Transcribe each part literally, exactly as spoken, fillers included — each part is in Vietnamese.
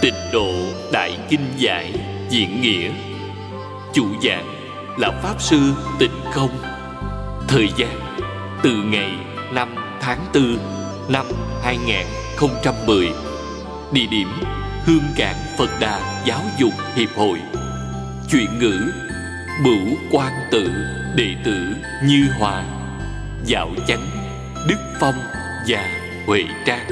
Tịnh Độ Đại Kinh Giải Diễn Nghĩa. Chủ giảng là Pháp Sư Tịnh Không. Thời gian từ ngày năm tháng tư năm hai nghìn không trăm mười. Địa điểm Hương Cảng Phật Đà Giáo dục Hiệp hội. Chuyển ngữ Bửu Quan Tự đệ tử Như Hòa, Dạo Chánh Đức Phong và Huệ Trang.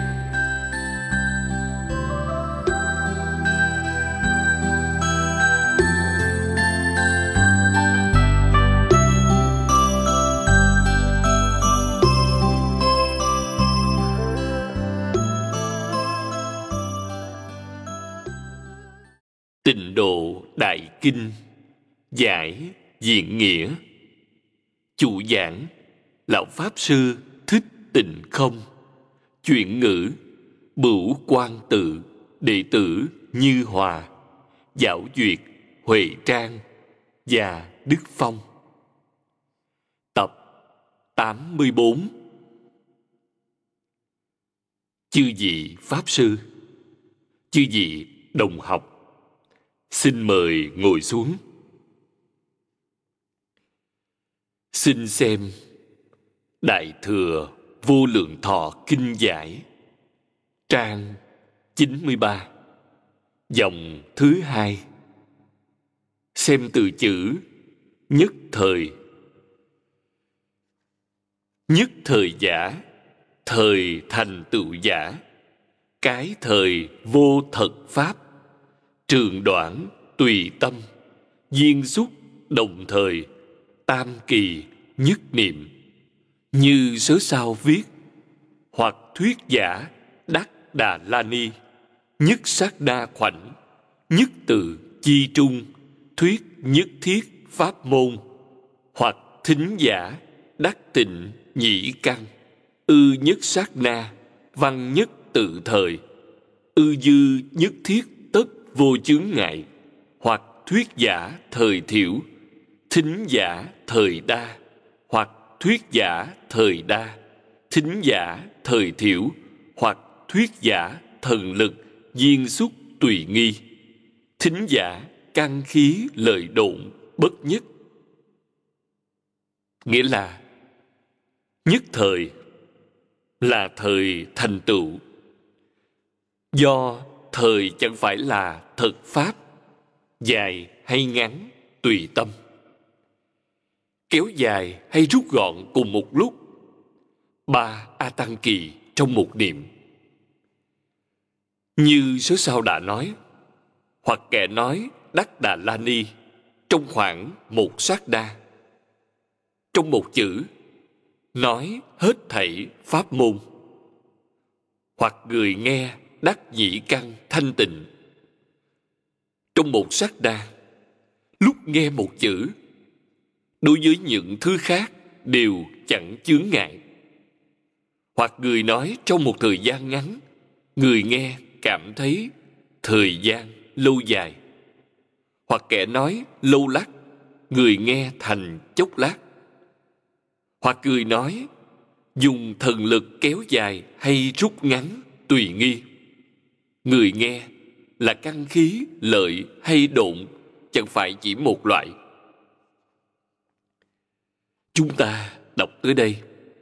Tịnh Độ Đại Kinh Giải Diễn Nghĩa. Chủ giảng lão Pháp Sư Thích Tịnh Không. Chuyển ngữ Bửu Quan Tự đệ tử Như Hòa, Dạo Duyệt, Huệ Trang và Đức Phong. Tập tám mươi bốn. Chư vị Pháp Sư, chư vị đồng học, xin mời ngồi xuống. Xin xem Đại Thừa Vô Lượng Thọ Kinh Giải, trang chín mươi ba, dòng thứ hai. Xem từ chữ nhất thời. Nhất thời giả, thời thành tựu giả, cái thời vô thật pháp, trường đoạn tùy tâm, duyên xúc đồng thời, tam kỳ nhất niệm. Như sớ sao viết, hoặc thuyết giả Đắc Đà La Ni, nhất sát đa khoảnh, nhất từ chi trung, thuyết nhất thiết pháp môn, hoặc thính giả Đắc Tịnh nhĩ căn, ư nhất sát na, văn nhất tự thời, ư dư nhất thiết tất vô chướng ngại, hoặc thuyết giả thời thiểu, thính giả thời đa, hoặc thuyết giả thời đa, thính giả thời thiểu, hoặc thuyết giả thần lực duyên xúc tùy nghi, thính giả căn khí lợi độn bất nhất. Nghĩa là nhất thời là thời thành tựu. Do thời chẳng phải là thật pháp, dài hay ngắn tùy tâm, kéo dài hay rút gọn cùng một lúc, ba a tăng kỳ trong một niệm. Như sớ sao đã nói, hoặc kẻ nói Đắc Đà La Ni trong khoảng một sát đa, trong một chữ nói hết thảy pháp môn, hoặc người nghe đắc nhĩ căn thanh tịnh trong một sát đa. Lúc nghe một chữ, đối với những thứ khác đều chẳng chướng ngại. Hoặc người nói trong một thời gian ngắn, người nghe cảm thấy thời gian lâu dài. Hoặc kẻ nói lâu lắc, người nghe thành chốc lát. Hoặc người nói dùng thần lực kéo dài hay rút ngắn tùy nghi, người nghe là căn khí lợi hay độn chẳng phải chỉ một loại. Chúng ta đọc tới đây,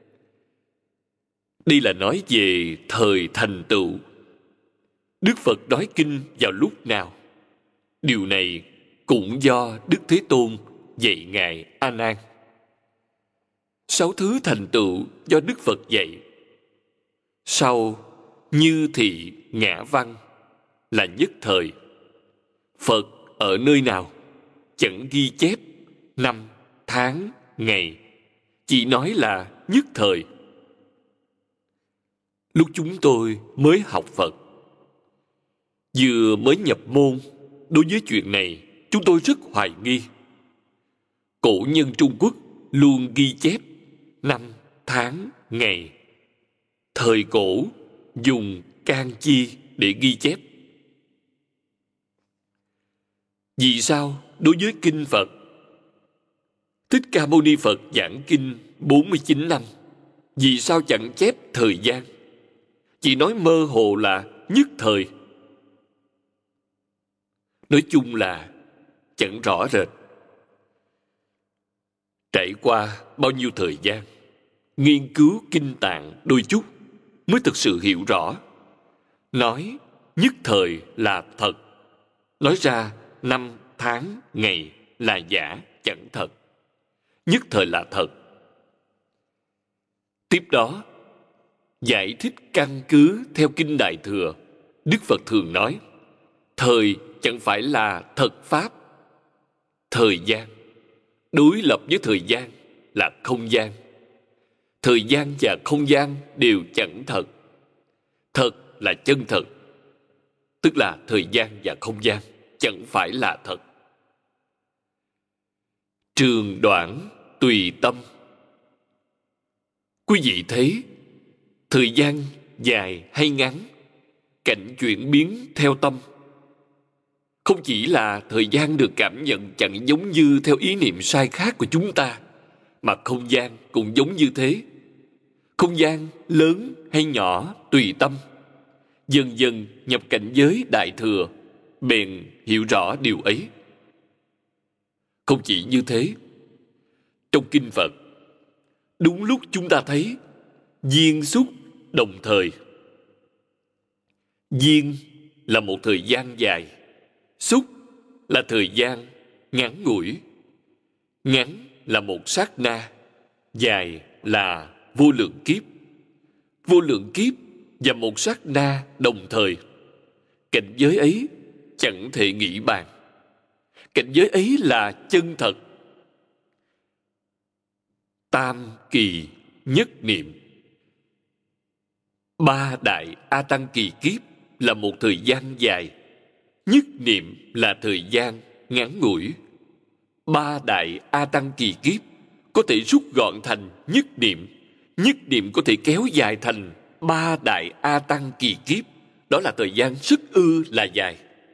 đây là nói về thời thành tựu. Đức Phật nói kinh vào lúc nào? Điều này cũng do Đức Thế Tôn dạy Ngài A Nan. Sáu thứ thành tựu do Đức Phật dạy. Sau như thị ngã văn là nhất thời. Phật ở nơi nào? Chẳng ghi chép năm, tháng, ngày, chỉ nói là nhất thời. Lúc chúng tôi mới học Phật, vừa mới nhập môn, đối với chuyện này chúng tôi rất hoài nghi. Cổ nhân Trung Quốc luôn ghi chép năm, tháng, ngày. Thời cổ dùng can chi để ghi chép. Vì sao đối với kinh Phật, Thích Ca Mâu Ni Phật giảng kinh bốn mươi chín năm, vì sao chẳng chép thời gian, chỉ nói mơ hồ là nhất thời? Nói chung là chẳng rõ rệt. Trải qua bao nhiêu thời gian, nghiên cứu kinh tạng đôi chút mới thực sự hiểu rõ. Nói nhất thời là thật, nói ra năm, tháng, ngày là giả, chẳng thật. Nhất thời là thật. Tiếp đó, giải thích căn cứ theo Kinh Đại Thừa, Đức Phật thường nói, thời chẳng phải là thật pháp. Thời gian đối lập với thời gian là không gian. Thời gian và không gian đều chẳng thật. Thật là chân thật, tức là thời gian và không gian chẳng phải là thật. Trường đoạn tùy tâm. Quý vị thấy, thời gian dài hay ngắn, cảnh chuyển biến theo tâm. Không chỉ là thời gian được cảm nhận chẳng giống như theo ý niệm sai khác của chúng ta, mà không gian cũng giống như thế. Không gian lớn hay nhỏ tùy tâm. Dần dần nhập cảnh giới Đại Thừa, bèn hiểu rõ điều ấy. Không chỉ như thế, trong Kinh Phật, đúng lúc chúng ta thấy duyên xúc đồng thời. Duyên là một thời gian dài, xúc là thời gian ngắn ngủi. Ngắn là một sát na, dài là vô lượng kiếp. Vô lượng kiếp và một sát na đồng thời. Cảnh giới ấy chẳng thể nghĩ bàn. Cảnh giới ấy là chân thật. Tam kỳ nhất niệm. Ba đại A Tăng kỳ kiếp là một thời gian dài. Nhất niệm là thời gian ngắn ngủi. Ba đại A Tăng kỳ kiếp có thể rút gọn thành nhất niệm. Nhất niệm có thể kéo dài thành ba đại A Tăng kỳ kiếp. Đó là thời gian rất ư là dài.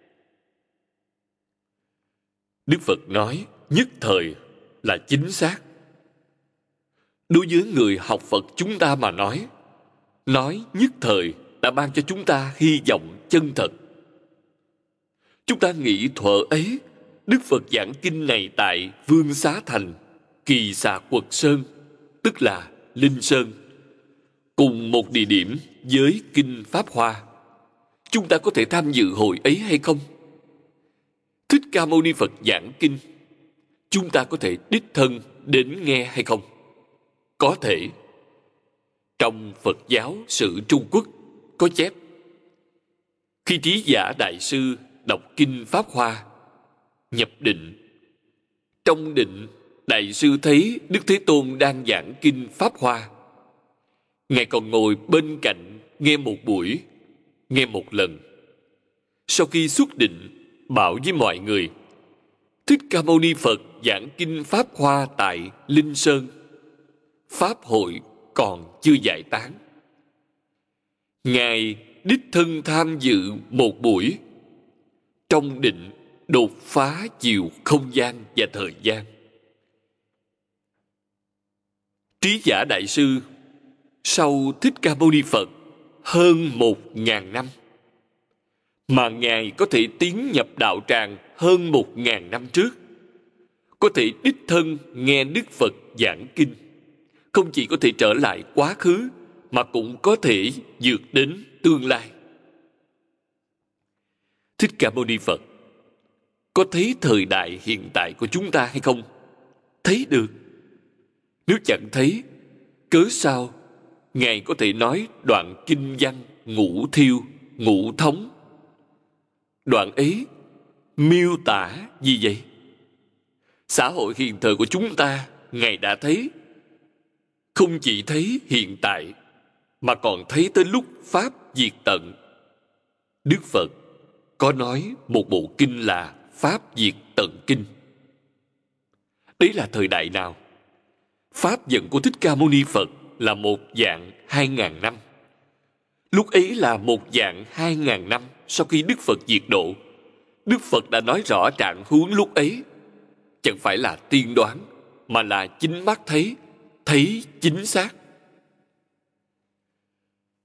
Đức Phật nói nhất thời là chính xác. Đối với người học Phật chúng ta mà nói, nói nhất thời đã ban cho chúng ta hy vọng chân thật. Chúng ta nghĩ thuở ấy, Đức Phật giảng kinh này tại Vương Xá Thành, Kỳ Xà Quật Sơn, tức là Linh Sơn, cùng một địa điểm với Kinh Pháp Hoa. Chúng ta có thể tham dự hội ấy hay không? Thích Ca Mâu Ni Phật giảng kinh, chúng ta có thể đích thân đến nghe hay không? Có thể. Trong Phật giáo sử Trung Quốc có chép, khi Trí Giả Đại Sư đọc kinh Pháp Hoa, nhập định. Trong định, Đại Sư thấy Đức Thế Tôn đang giảng kinh Pháp Hoa. Ngài còn ngồi bên cạnh nghe một buổi, nghe một lần. Sau khi xuất định, bảo với mọi người, Thích Ca Mâu Ni Phật giảng kinh Pháp Hoa tại Linh Sơn. Pháp hội còn chưa giải tán. Ngài đích thân tham dự một buổi, trong định đột phá chiều không gian và thời gian. Trí Giả Đại Sư sau Thích Ca Mâu Ni Phật hơn một ngàn năm, mà Ngài có thể tiến nhập đạo tràng hơn một ngàn năm trước, có thể đích thân nghe Đức Phật giảng kinh, không chỉ có thể trở lại quá khứ, mà cũng có thể vượt đến tương lai. Thích Ca Mâu Ni Phật có thấy thời đại hiện tại của chúng ta hay không? Thấy được. Nếu chẳng thấy, cớ sao Ngài có thể nói đoạn kinh văn ngũ thiêu, ngũ thống? Đoạn ấy miêu tả gì vậy? Xã hội hiện thời của chúng ta, Ngài đã thấy. Không chỉ thấy hiện tại, mà còn thấy tới lúc Pháp diệt tận. Đức Phật có nói một bộ kinh là Pháp diệt tận kinh. Đấy là thời đại nào? Pháp dẫn của Thích Ca Mâu Ni Phật là một dạng hai ngàn năm. Lúc ấy là một dạng hai ngàn năm sau khi Đức Phật diệt độ. Đức Phật đã nói rõ trạng huống lúc ấy. Chẳng phải là tiên đoán, mà là chính mắt thấy, thấy chính xác.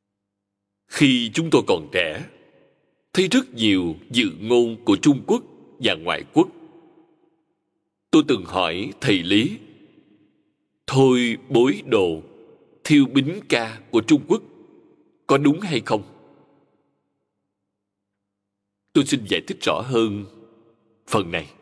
Khi chúng tôi còn trẻ, thấy rất nhiều dự ngôn của Trung Quốc và ngoại quốc. Tôi từng hỏi thầy Lý, thôi bối đồ, thiêu bính ca của Trung Quốc có đúng hay không? Tôi xin giải thích rõ hơn phần này.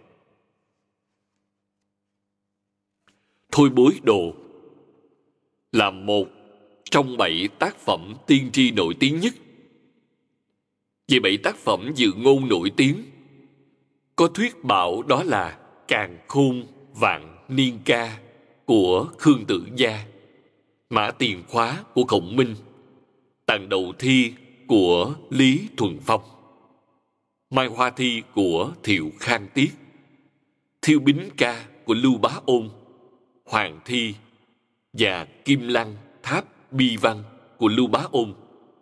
Thôi bối đồ là một trong bảy tác phẩm tiên tri nổi tiếng nhất. Về bảy tác phẩm dự ngôn nổi tiếng, có thuyết bảo đó là Càn Khôn Vạn Niên Ca của Khương Tử Gia, Mã Tiền Khóa của Khổng Minh, Tạng Đầu Thi của Lý Thuần Phong, Mai Hoa Thi của Thiệu Khang Tiết, Thiêu Bính Ca của Lưu Bá Ôn, Hoàng Thi và Kim Lăng Tháp Bi Văn của Lưu Bá Ôn.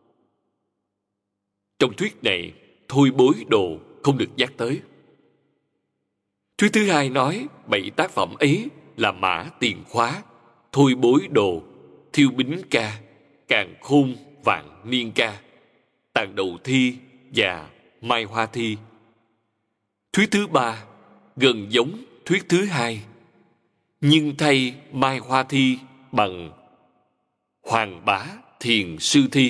Trong thuyết này, thôi bối đồ không được nhắc tới. Thuyết thứ hai nói bảy tác phẩm ấy là Mã Tiền Khóa, Thôi bối đồ, Thiêu Bính Ca, Càn Khôn Vạn Niên Ca, Tạng Đầu Thi và Mai Hoa Thi. Thuyết thứ ba gần giống thuyết thứ hai, nhưng thay Mai Hoa Thi bằng Hoàng Bá Thiền Sư Thi.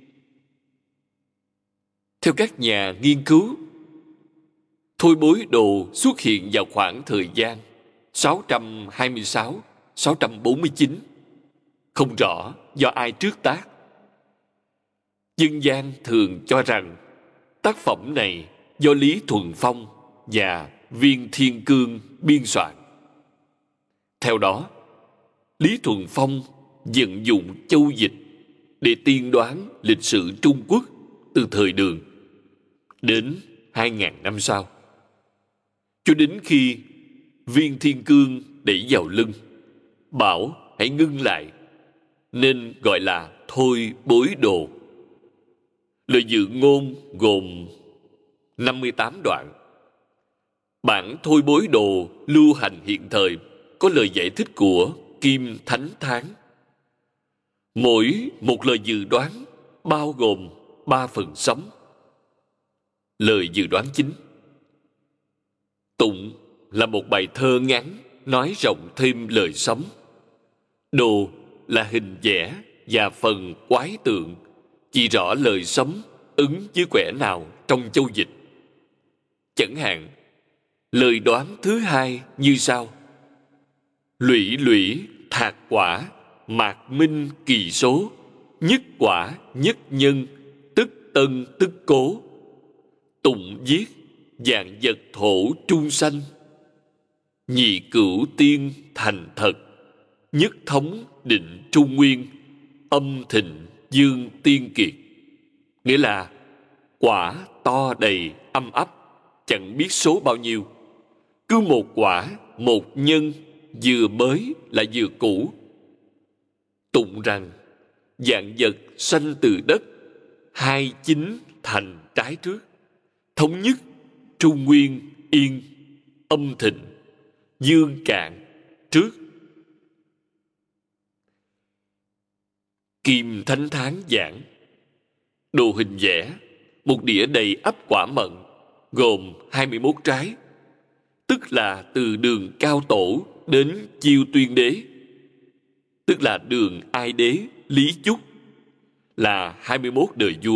Theo các nhà nghiên cứu, thôi bối đồ xuất hiện vào khoảng thời gian sáu trăm hai mươi sáu đến sáu trăm bốn mươi chín, không rõ do ai trước tác. Dân gian thường cho rằng tác phẩm này do Lý Thuần Phong và Viên Thiên Cương biên soạn. Theo đó, Lý Thuần Phong vận dụng châu dịch để tiên đoán lịch sử Trung Quốc từ thời Đường đến hai nghìn năm sau, cho đến khi Viên Thiên Cương đẩy vào lưng, bảo hãy ngưng lại, nên gọi là thôi bối đồ. Lời dự ngôn gồm năm mươi tám đoạn. Bản thôi bối đồ lưu hành hiện thời có lời giải thích của Kim Thánh Thán. Mỗi một lời dự đoán bao gồm ba phần sống. Lời dự đoán chính: Tụng là một bài thơ ngắn nói rộng thêm lời sống. Đồ là hình vẽ và phần quái tượng chỉ rõ lời sống ứng với quẻ nào trong châu dịch. Chẳng hạn, lời đoán thứ hai như sau: Lũy lũy thạc quả, mạc minh kỳ số, nhất quả nhất nhân, tức tân tức cố. Tụng viết vạn vật thổ trung sanh, nhị cửu tiên thành thật, nhất thống định trung nguyên, âm thịnh dương tiên kiệt. Nghĩa là quả to đầy âm ấp, chẳng biết số bao nhiêu. Cứ một quả, một nhân, vừa mới là vừa cũ. Tụng rằng vạn vật sanh từ đất, hai chính thành trái trước, thống nhất trung nguyên yên, âm thịnh dương cạn trước. Kim Thánh Thán giảng: Đồ hình vẽ một đĩa đầy ắp quả mận, gồm hai mươi mốt trái, tức là từ đường Cao Tổ đến Chiêu Tuyên Đế, tức là đường Ai Đế Lý Chúc, là hai mươi mốt đời vua.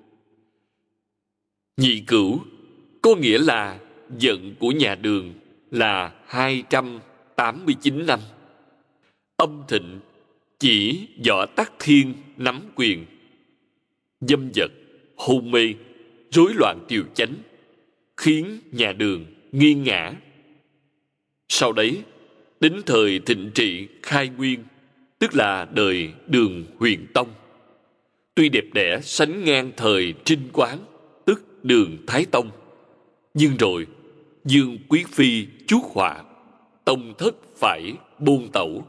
Nhị cửu có nghĩa là vận của nhà Đường là hai trăm tám mươi chín năm. Âm thịnh chỉ Võ Tắc Thiên nắm quyền. Dâm vật, hôn mê, rối loạn triều chánh, khiến nhà Đường nghiêng ngã. Sau đấy, đến thời thịnh trị khai nguyên, tức là đời Đường Huyền Tông, tuy đẹp đẽ sánh ngang thời Trinh Quán, tức Đường Thái Tông, nhưng rồi Dương Quý Phi chuốc họa, tông thất phải buôn tẩu.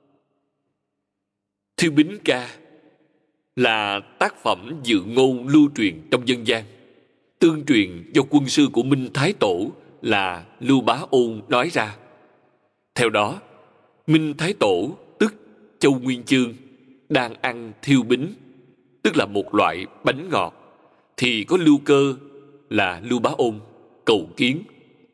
Thiêu Bính Ca là tác phẩm dự ngôn lưu truyền trong dân gian, tương truyền do quân sư của Minh Thái Tổ là Lưu Bá Ôn nói ra. Theo đó, Minh Thái Tổ tức Châu Nguyên Chương đang ăn thiêu bính, tức là một loại bánh ngọt, thì có Lưu Cơ là Lưu Bá Ôn cầu kiến,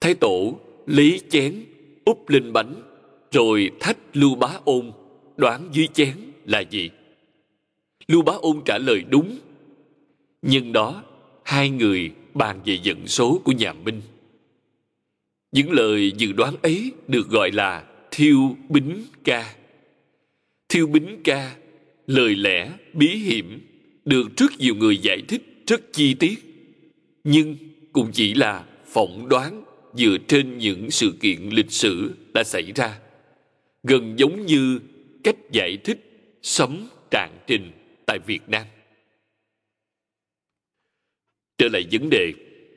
Thái tổ lấy chén úp lên bánh, rồi thách Lưu Bá Ôn đoán dưới chén là gì. Lưu Bá Ôn trả lời đúng. Nhân đó, hai người bàn về vận số của nhà Minh. Những lời dự đoán ấy được gọi là Thiêu Bính Ca. Thiêu Bính Ca, lời lẽ bí hiểm, được rất nhiều người giải thích rất chi tiết, nhưng cũng chỉ là phỏng đoán dựa trên những sự kiện lịch sử đã xảy ra, gần giống như cách giải thích sấm trạng trình tại Việt Nam. Trở lại vấn đề,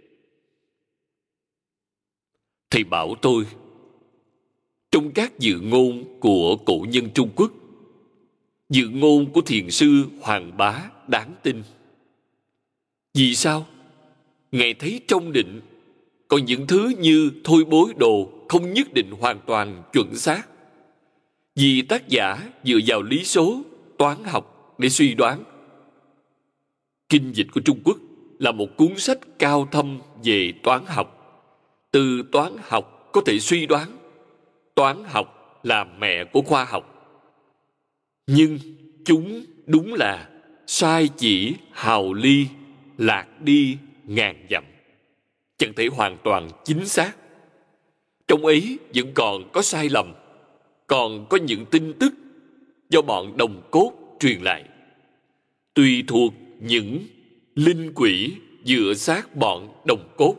thầy bảo tôi, trong các dự ngôn của cổ nhân Trung Quốc, dự ngôn của thiền sư Hoàng Bá đáng tin. Vì sao? Ngài thấy trong định, còn những thứ như thôi bối đồ không nhất định hoàn toàn chuẩn xác. Vì tác giả dựa vào lý số, toán học để suy đoán. Kinh dịch của Trung Quốc là một cuốn sách cao thâm về toán học. Từ toán học có thể suy đoán. Toán học là mẹ của khoa học. Nhưng chúng đúng là sai chỉ hào ly, lạc đi ngàn dặm. Chẳng thể hoàn toàn chính xác. Trong ấy vẫn còn có sai lầm, còn có những tin tức do bọn đồng cốt truyền lại. Tùy thuộc những linh quỷ dựa sát bọn đồng cốt.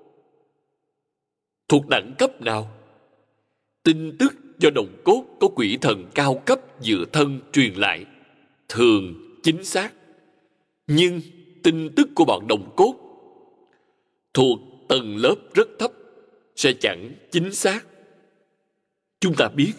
Thuộc đẳng cấp nào? Tin tức do đồng cốt có quỷ thần cao cấp dựa thân truyền lại thường chính xác. Nhưng tin tức của bọn đồng cốt thuộc tầng lớp rất thấp sẽ chẳng chính xác. Chúng ta biết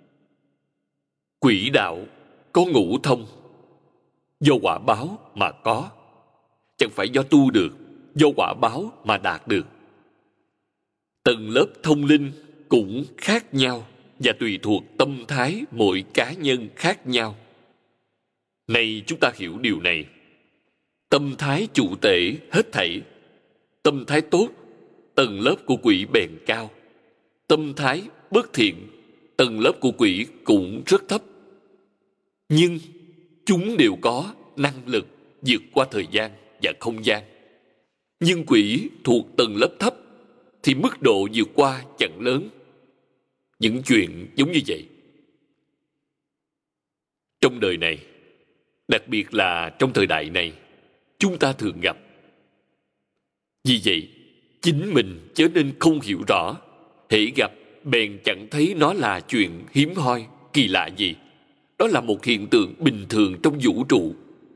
quỷ đạo có ngũ thông, do quả báo mà có, chẳng phải do tu được, do quả báo mà đạt được. Tầng lớp thông linh cũng khác nhau và tùy thuộc tâm thái mỗi cá nhân khác nhau. Này chúng ta hiểu điều này. Tâm thái chủ tể hết thảy. Tâm thái tốt, tầng lớp của quỷ bèn cao. Tâm thái bất thiện, tầng lớp của quỷ cũng rất thấp. Nhưng chúng đều có năng lực vượt qua thời gian và không gian. Nhưng quỷ thuộc tầng lớp thấp thì mức độ vượt qua chẳng lớn. Những chuyện giống như vậy trong đời này, đặc biệt là trong thời đại này, chúng ta thường gặp. Vì vậy, chính mình trở nên không hiểu rõ, hễ gặp bèn chẳng thấy nó là chuyện hiếm hoi, kỳ lạ gì. Đó là một hiện tượng bình thường trong vũ trụ.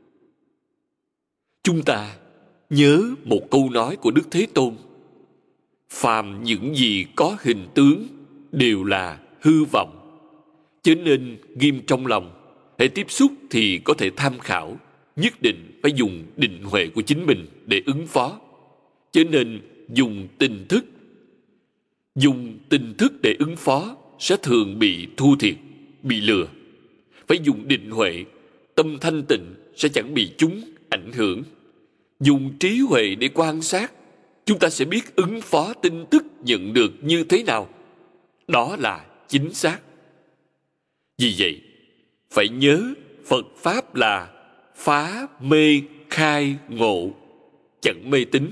Chúng ta nhớ một câu nói của Đức Thế Tôn: phàm những gì có hình tướng đều là hư vọng. Cho nên ghim trong lòng, hễ tiếp xúc thì có thể tham khảo, nhất định phải dùng định huệ của chính mình để ứng phó. Cho nên dùng tình thức. Dùng tình thức để ứng phó sẽ thường bị thua thiệt, bị lừa. Phải dùng định huệ, tâm thanh tịnh sẽ chẳng bị chúng ảnh hưởng. Dùng trí huệ để quan sát, chúng ta sẽ biết ứng phó tin tức nhận được như thế nào. Đó là chính xác. Vì vậy, phải nhớ Phật Pháp là phá mê khai ngộ, chẳng mê tín.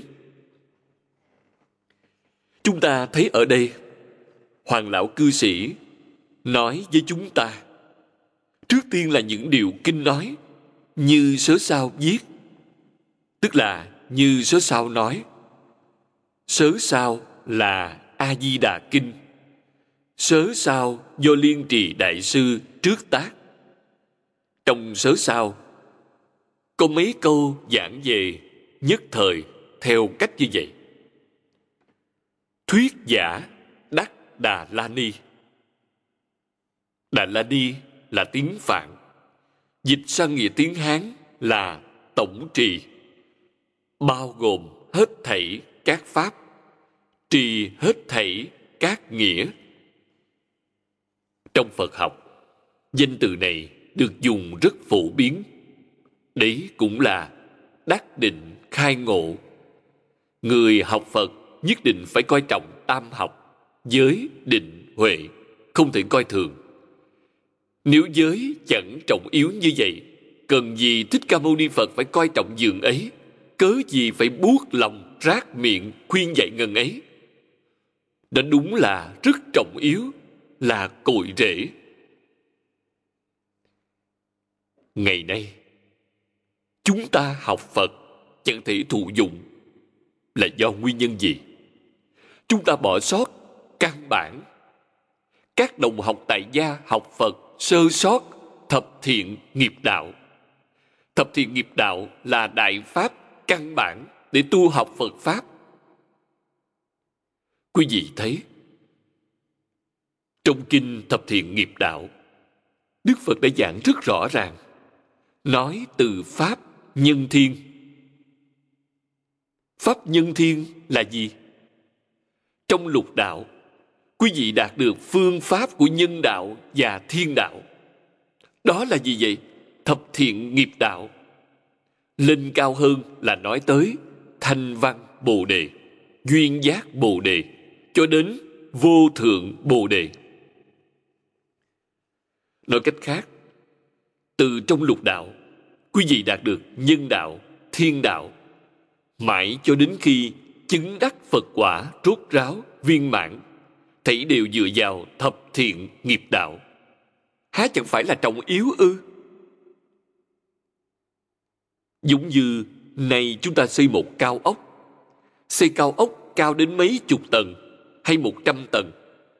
Chúng ta thấy ở đây, Hoàng lão cư sĩ nói với chúng ta, trước tiên là những điều kinh nói, như Sớ Sao viết, tức là như Sớ Sao nói. Sớ Sao là A Di Đà Kinh. Sớ Sao do Liên Trì Đại Sư trước tác. Trong Sớ Sao có mấy câu giảng về nhất thời theo cách như vậy: thuyết giả đắc Đà La Ni. Đà La Ni là tiếng Phạn, dịch sang nghĩa tiếng Hán là tổng trì, bao gồm hết thảy các pháp, trì hết thảy các nghĩa. Trong Phật học, danh từ này được dùng rất phổ biến. Đấy cũng là đắc định khai ngộ. Người học Phật nhất định phải coi trọng tam học, giới, định, huệ, không thể coi thường. Nếu giới chẳng trọng yếu như vậy, cần gì Thích Ca Mâu Ni Phật phải coi trọng giường ấy, cớ gì phải buốt lòng rát miệng khuyên dạy ngần ấy. Đó đúng là rất trọng yếu, là cội rễ. Ngày nay, chúng ta học Phật chẳng thể thụ dụng là do nguyên nhân gì? Chúng ta bỏ sót căn bản. Các đồng học tại gia học Phật sơ sót thập thiện nghiệp đạo. Thập thiện nghiệp đạo là đại pháp căn bản để tu học Phật Pháp. Quý vị thấy, trong kinh Thập Thiện Nghiệp Đạo, Đức Phật đã giảng rất rõ ràng, nói từ Pháp nhân thiên. Pháp nhân thiên là gì? Trong lục đạo, quý vị đạt được phương pháp của nhân đạo và thiên đạo. Đó là gì vậy? Thập thiện nghiệp đạo. Lên cao hơn là nói tới thanh văn Bồ Đề, duyên giác Bồ Đề, cho đến vô thượng Bồ Đề. Nói cách khác, từ trong lục đạo, quý vị đạt được nhân đạo, thiên đạo, mãi cho đến khi chứng đắc Phật quả rốt ráo, viên mãn, thảy đều dựa vào thập thiện nghiệp đạo. Há chẳng phải là trọng yếu ư? Giống như này chúng ta xây một cao ốc. Xây cao ốc cao đến mấy chục tầng hay một trăm tầng.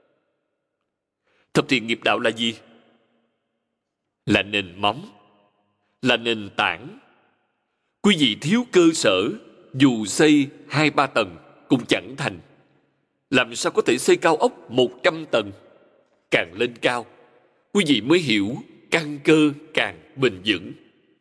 Thập thiện nghiệp đạo là gì? Là nền móng, là nền tảng. Quý vị thiếu cơ sở, dù xây hai ba tầng cũng chẳng thành. Làm sao có thể xây cao ốc một trăm tầng? Càng lên cao, quý vị mới hiểu căn cơ càng bền vững.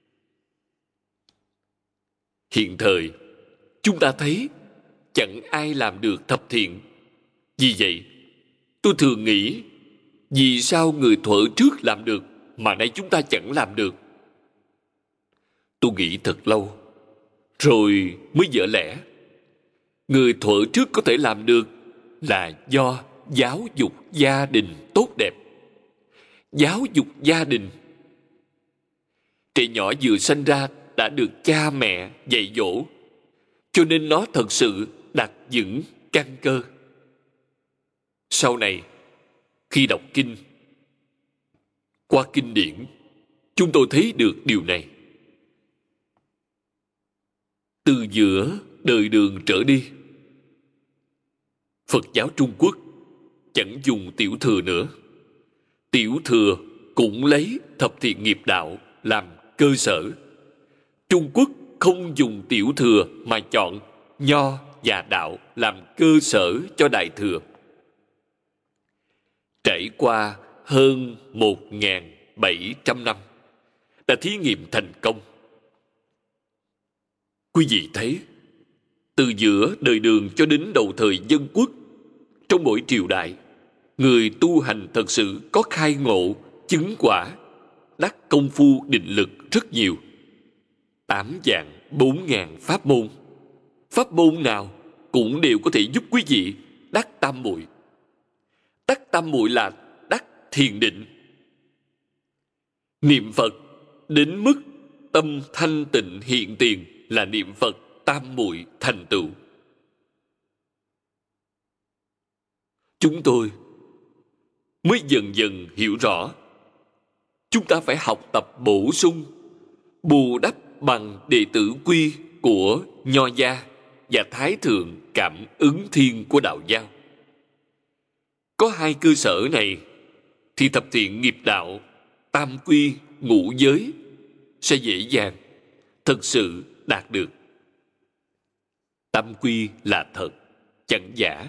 Hiện thời, chúng ta thấy chẳng ai làm được thập thiện. Vì vậy, tôi thường nghĩ, vì sao người thuở trước làm được mà nay chúng ta chẳng làm được? Tôi nghĩ thật lâu, rồi mới vỡ lẽ. Người thuở trước có thể làm được là do giáo dục gia đình tốt đẹp. Giáo dục gia đình. Trẻ nhỏ vừa sinh ra đã được cha mẹ dạy dỗ, cho nên nó thật sự đặt vững căn cơ. Sau này, khi đọc kinh, qua kinh điển, chúng tôi thấy được điều này. Từ giữa đời Đường trở đi, Phật giáo Trung Quốc chẳng dùng tiểu thừa nữa. Tiểu thừa cũng lấy thập thiện nghiệp đạo làm cơ sở. Trung Quốc không dùng tiểu thừa mà chọn nho và đạo làm cơ sở cho đại thừa. Trải qua hơn một nghìn bảy trăm năm đã thí nghiệm thành công. Quý vị thấy, từ giữa đời Đường cho đến đầu thời Dân Quốc, trong mỗi triều đại, người tu hành thật sự có khai ngộ, chứng quả, đắc công phu định lực rất nhiều. Tám vạn bốn ngàn pháp môn. Pháp môn nào cũng đều có thể giúp quý vị đắc tam muội. Đắc tam muội là đắc thiền định. Niệm Phật đến mức tâm thanh tịnh hiện tiền là niệm Phật tam muội thành tựu. Chúng tôi mới dần dần hiểu rõ, chúng ta phải học tập bổ sung, bù đắp bằng đệ tử quy của Nho gia và Thái thượng cảm ứng thiên của Đạo giáo. Có hai cơ sở này thì thập thiện nghiệp đạo, tam quy, ngũ giới sẽ dễ dàng thực sự đạt được. Tam quy là thật, chẳng giả.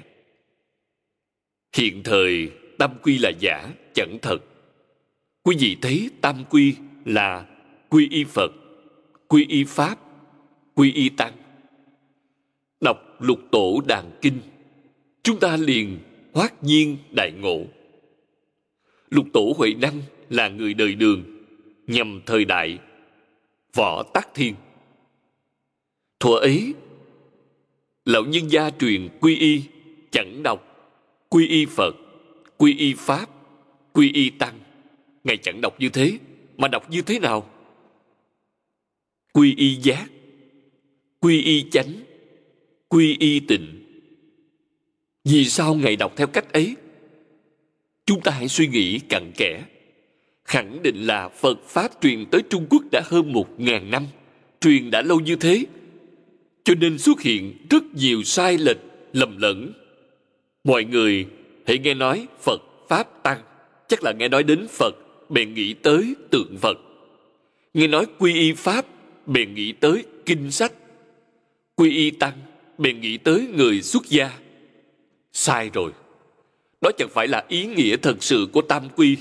Hiện thời tam quy là giả, chẳng thật. Quý vị thấy tam quy là quy y Phật, quy y Pháp, quy y Tăng. Đọc lục tổ đàn kinh, chúng ta liền hoát nhiên đại ngộ. Lục tổ Huệ Năng là người đời Đường, nhằm thời đại Võ Tắc Thiên. Thuở ấy, Lão nhân gia truyền quy y chẳng đọc quy y Phật, quy y Pháp, quy y Tăng. Ngài chẳng đọc như thế, mà đọc như thế nào? Quy y giác, quy y chánh, quy y tịnh. Vì sao Ngài đọc theo cách ấy? Chúng ta hãy suy nghĩ cặn kẽ. Khẳng định là Phật Pháp truyền tới Trung Quốc đã hơn một ngàn năm, truyền đã lâu như thế, cho nên xuất hiện rất nhiều sai lệch, lầm lẫn. Mọi người hãy nghe nói Phật, Pháp, Tăng, chắc là nghe nói đến Phật, bèn nghĩ tới tượng Phật. Nghe nói quy y Pháp, bèn nghĩ tới kinh sách. Quy y Tăng, bèn nghĩ tới người xuất gia. Sai rồi. Đó chẳng phải là ý nghĩa thật sự của tam quy.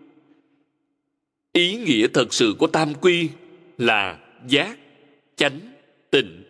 Ý nghĩa thật sự của tam quy là giác, chánh, tịnh.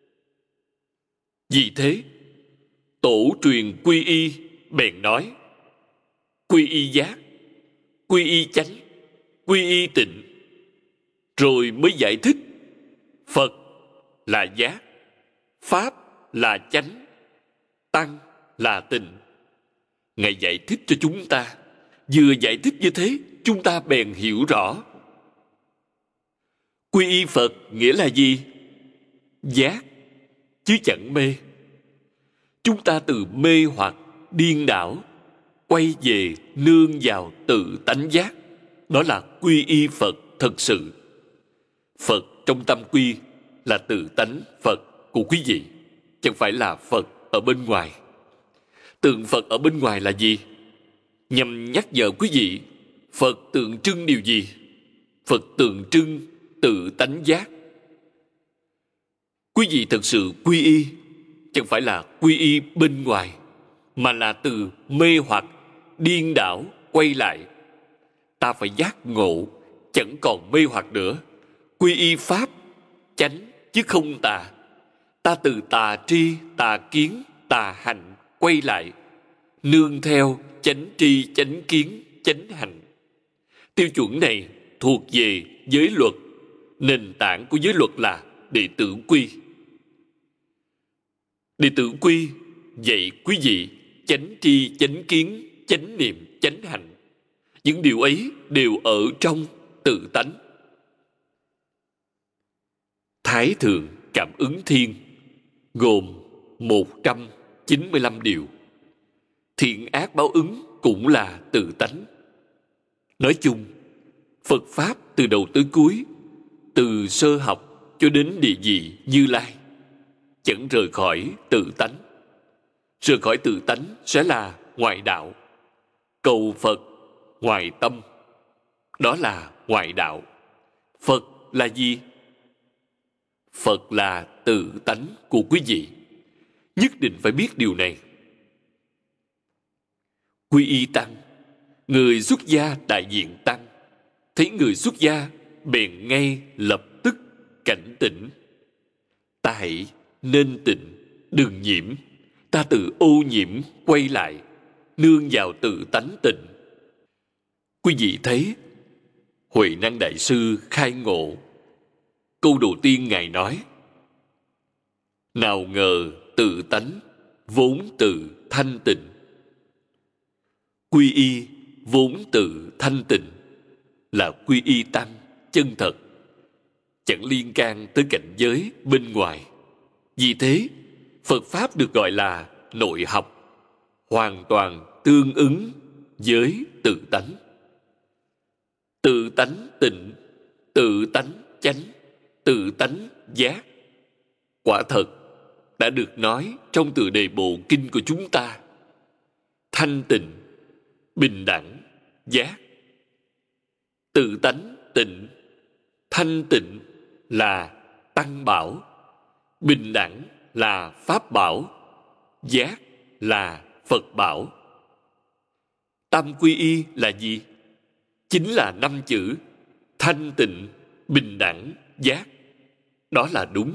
Vì thế, tổ truyền quy y bèn nói quy y giác, quy y chánh, quy y tịnh. Rồi mới giải thích Phật là giác, Pháp là chánh, Tăng là tịnh. Ngài giải thích cho chúng ta. Vừa giải thích như thế, chúng ta bèn hiểu rõ. Quy y Phật nghĩa là gì? Giác, chứ chẳng mê. Chúng ta từ mê hoặc, điên đảo, quay về nương vào tự tánh giác. Đó là quy y Phật thật sự. Phật trong tam quy là tự tánh Phật của quý vị, chẳng phải là Phật ở bên ngoài. Tượng Phật ở bên ngoài là gì? Nhằm nhắc nhở quý vị, Phật tượng trưng điều gì? Phật tượng trưng tự tánh giác. Quý vị thật sự quy y, chẳng phải là quy y bên ngoài, mà là từ mê hoặc, điên đảo quay lại. Ta phải giác ngộ, chẳng còn mê hoặc nữa. Quy y Pháp, chánh chứ không tà. Ta từ tà tri, tà kiến, tà hành quay lại, nương theo chánh tri, chánh kiến, chánh hành. Tiêu chuẩn này thuộc về giới luật. Nền tảng của giới luật là đệ tử quy. Đệ tử quy dạy quý vị chánh tri, chánh kiến, chánh niệm, chánh hành. Những điều ấy đều ở trong tự tánh. Thái Thượng Cảm Ứng Thiên gồm một trăm chín mươi lăm điều. Thiện ác báo ứng cũng là tự tánh. Nói chung, Phật Pháp từ đầu tới cuối, từ sơ học cho đến địa vị Như Lai, chẳng rời khỏi tự tánh. Rời khỏi tự tánh sẽ là ngoại đạo. Cầu Phật ngoài tâm, đó là ngoại đạo. Phật là gì? Phật là tự tánh của quý vị. Nhất định phải biết điều này. Quy y Tăng, người xuất gia đại diện Tăng, thấy người xuất gia bèn ngay lập tức cảnh tỉnh. Ta hãy nên tịnh, đừng nhiễm. Ta tự ô nhiễm quay lại, nương vào tự tánh tịnh. Quý vị thấy, Huệ Năng Đại Sư khai ngộ. Câu đầu tiên Ngài nói: nào ngờ tự tánh vốn tự thanh tịnh. Quy y vốn tự thanh tịnh là quy y Tăng chân thật, chẳng liên can tới cảnh giới bên ngoài. Vì thế, Phật Pháp được gọi là nội học, hoàn toàn tương ứng với tự tánh. Tự tánh tịnh, tự tánh chánh, tự tánh giác. Quả thật đã được nói trong tựa đề bộ kinh của chúng ta: thanh tịnh, bình đẳng, giác. Tự tánh tịnh, thanh tịnh là tăng bảo, bình đẳng là pháp bảo, giác là Phật bảo. Tam quy y là gì? Chính là năm chữ thanh tịnh, bình đẳng, giác. Đó là đúng.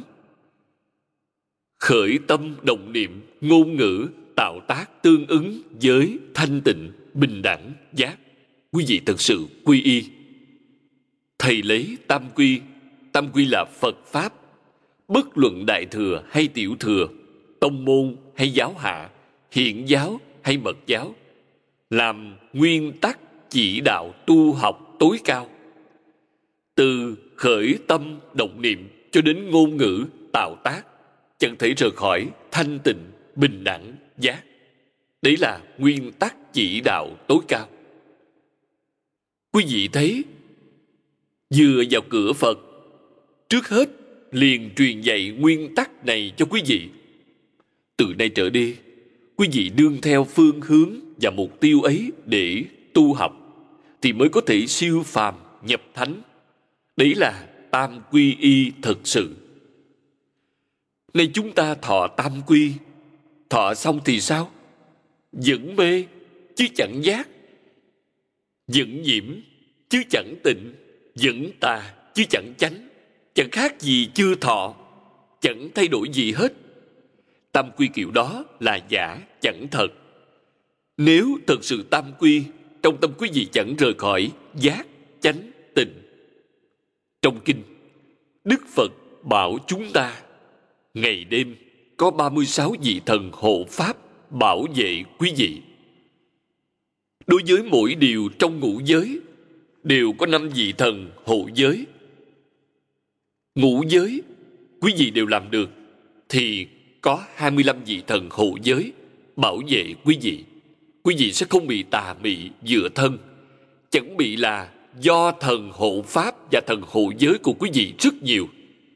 Khởi tâm động niệm, ngôn ngữ, tạo tác tương ứng với thanh tịnh, bình đẳng, giác. Quý vị thật sự quy y. Thầy lấy tam quy. Tam quy là Phật Pháp. Bất luận đại thừa hay tiểu thừa, tông môn hay giáo hạ, hiện giáo hay mật giáo, làm nguyên tắc chỉ đạo tu học tối cao. Từ khởi tâm động niệm cho đến ngôn ngữ tạo tác, chẳng thể rời khỏi thanh tịnh, bình đẳng, giác. Đấy là nguyên tắc chỉ đạo tối cao. Quý vị thấy, vừa vào cửa Phật, trước hết liền truyền dạy nguyên tắc này cho quý vị. Từ nay trở đi, quý vị đương theo phương hướng và mục tiêu ấy để tu học, thì mới có thể siêu phàm nhập thánh. Đấy là tam quy y thực sự. Nay chúng ta thọ tam quy, thọ xong thì sao? Vẫn mê chứ chẳng giác, vẫn nhiễm chứ chẳng tịnh, vẫn tà chứ chẳng chánh, chẳng khác gì chưa thọ, chẳng thay đổi gì hết. Tam quy kiểu đó là giả, chẳng thật. Nếu thật sự tam quy, trong tâm quý vị chẳng rời khỏi giác, chánh, tịnh. Trong kinh, Đức Phật bảo chúng ta, ngày đêm có ba mươi sáu vị thần hộ pháp bảo vệ quý vị. Đối với mỗi điều trong ngũ giới, đều có năm vị thần hộ giới. Ngũ giới, quý vị đều làm được, thì có hai mươi lăm vị thần hộ giới bảo vệ quý vị. Quý vị sẽ không bị tà mị dựa thân, chẳng bị là do thần hộ pháp và thần hộ giới của quý vị rất nhiều.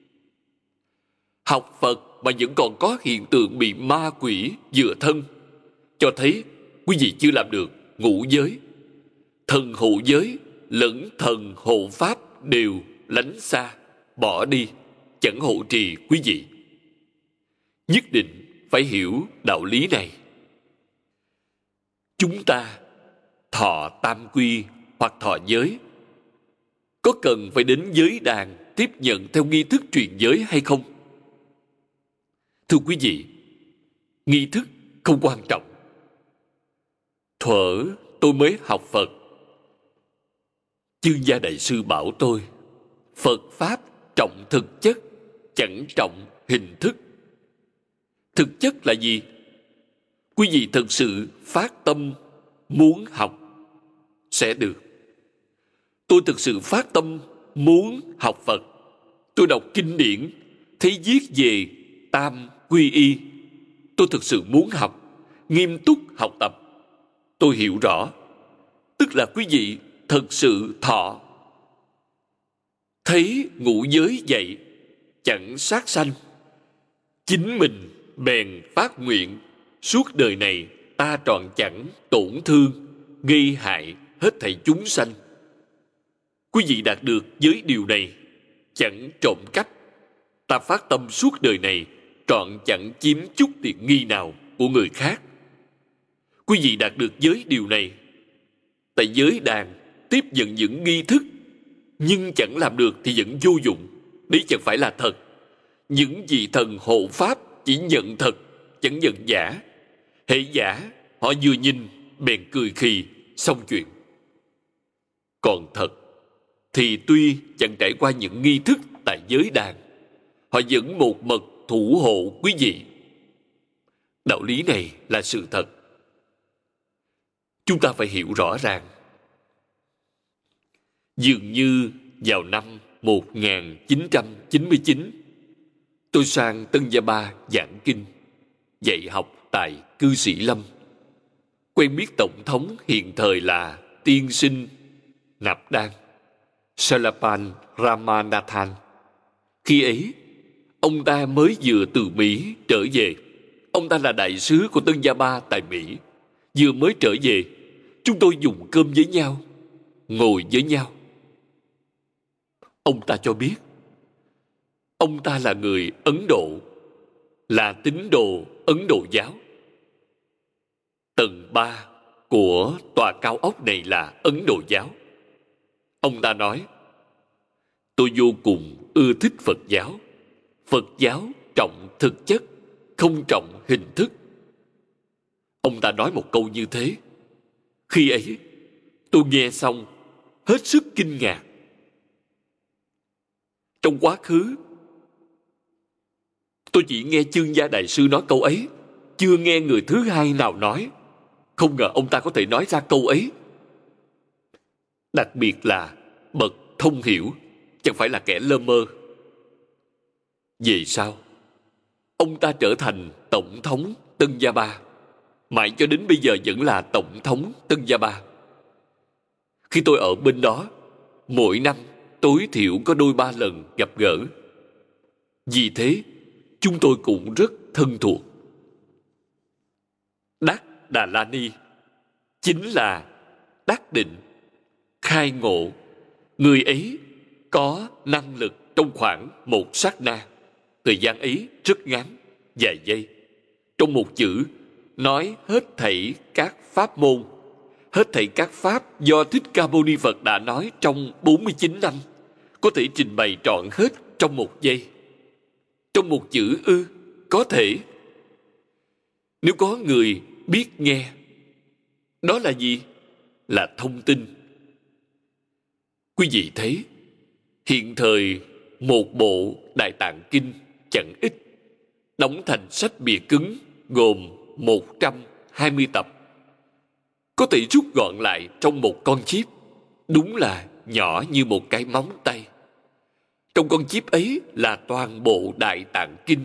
Học Phật mà vẫn còn có hiện tượng bị ma quỷ dựa thân, cho thấy quý vị chưa làm được ngũ giới. Thần hộ giới lẫn thần hộ pháp đều lánh xa, bỏ đi, chẳng hộ trì quý vị. Nhất định phải hiểu đạo lý này. Chúng ta thọ tam quy hoặc thọ giới, có cần phải đến giới đàn tiếp nhận theo nghi thức truyền giới hay không? Thưa quý vị, nghi thức không quan trọng. Thuở tôi mới học Phật, Chương Gia Đại Sư bảo tôi, Phật Pháp trọng thực chất, chẳng trọng hình thức. Thực chất là gì? Quý vị thực sự phát tâm muốn học sẽ được. Tôi thực sự phát tâm muốn học Phật. Tôi đọc kinh điển, thấy viết về tam quy y. Tôi thực sự muốn học, nghiêm túc học tập. Tôi hiểu rõ, tức là quý vị thật sự thọ. Thấy ngũ giới dạy, chẳng sát sanh. Chính mình bèn phát nguyện, suốt đời này ta trọn chẳng tổn thương, gây hại hết thảy chúng sanh. Quý vị đạt được với điều này, chẳng trộm cắp. Ta phát tâm suốt đời này, trọn chẳng chiếm chút tiện nghi nào của người khác. Quý vị đạt được với điều này, tại giới đàn tiếp nhận những nghi thức, nhưng chẳng làm được thì vẫn vô dụng. Đấy chẳng phải là thật. Những vị thần hộ pháp chỉ nhận thật, chẳng nhận giả. Hễ giả, họ vừa nhìn bèn cười khì, xong chuyện. Còn thật thì tuy chẳng trải qua những nghi thức tại giới đàn, họ vẫn một mực thủ hộ quý vị. Đạo lý này là sự thật. Chúng ta phải hiểu rõ ràng. Dường như vào năm một nghìn chín trăm chín mươi chín, tôi sang Tân Gia Ba giảng kinh, dạy học tại Cư Sĩ Lâm. Quen biết Tổng thống hiện thời là Tiên sinh Nạp Đan, Salapan Ramanathan. Khi ấy, ông ta mới vừa từ Mỹ trở về. Ông ta là đại sứ của Tân Gia Ba tại Mỹ. Vừa mới trở về, chúng tôi dùng cơm với nhau, ngồi với nhau. Ông ta cho biết, ông ta là người Ấn Độ, là tín đồ Ấn Độ giáo. Tầng ba của tòa cao ốc này là Ấn Độ giáo. Ông ta nói, tôi vô cùng ưa thích Phật giáo. Phật giáo trọng thực chất, không trọng hình thức. Ông ta nói một câu như thế. Khi ấy, tôi nghe xong, hết sức kinh ngạc. Trong quá khứ, Tôi chỉ nghe Chương Gia Đại Sư nói câu ấy, chưa nghe người thứ hai nào nói. Không ngờ ông ta có thể nói ra câu ấy. Đặc biệt là bậc thông hiểu, chẳng phải là kẻ lơ mơ. Về sau, ông ta trở thành Tổng thống Tân Gia Ba, mãi cho đến bây giờ vẫn là Tổng thống Tân Gia Ba. Khi tôi ở bên đó, mỗi năm tối thiểu có đôi ba lần gặp gỡ. Vì thế, chúng tôi cũng rất thân thuộc. Đắc Đà La Ni chính là đắc định, khai ngộ. Người ấy có năng lực trong khoảng một sát na. Thời gian ấy rất ngắn, vài giây. Trong một chữ, nói hết thảy các pháp môn, hết thảy các pháp do Thích Ca Mâu Ni Phật đã nói trong bốn mươi chín năm, có thể trình bày trọn hết trong một giây. Trong một chữ ư? Có thể. Nếu có người biết nghe, đó là gì? Là thông tin. Quý vị thấy, hiện thời một bộ Đại Tạng Kinh chẳng ít, đóng thành sách bìa cứng gồm một trăm hai mươi tập, có thể rút gọn lại trong một con chip, đúng là nhỏ như một cái móng tay. Trong con chip ấy là toàn bộ Đại Tạng Kinh.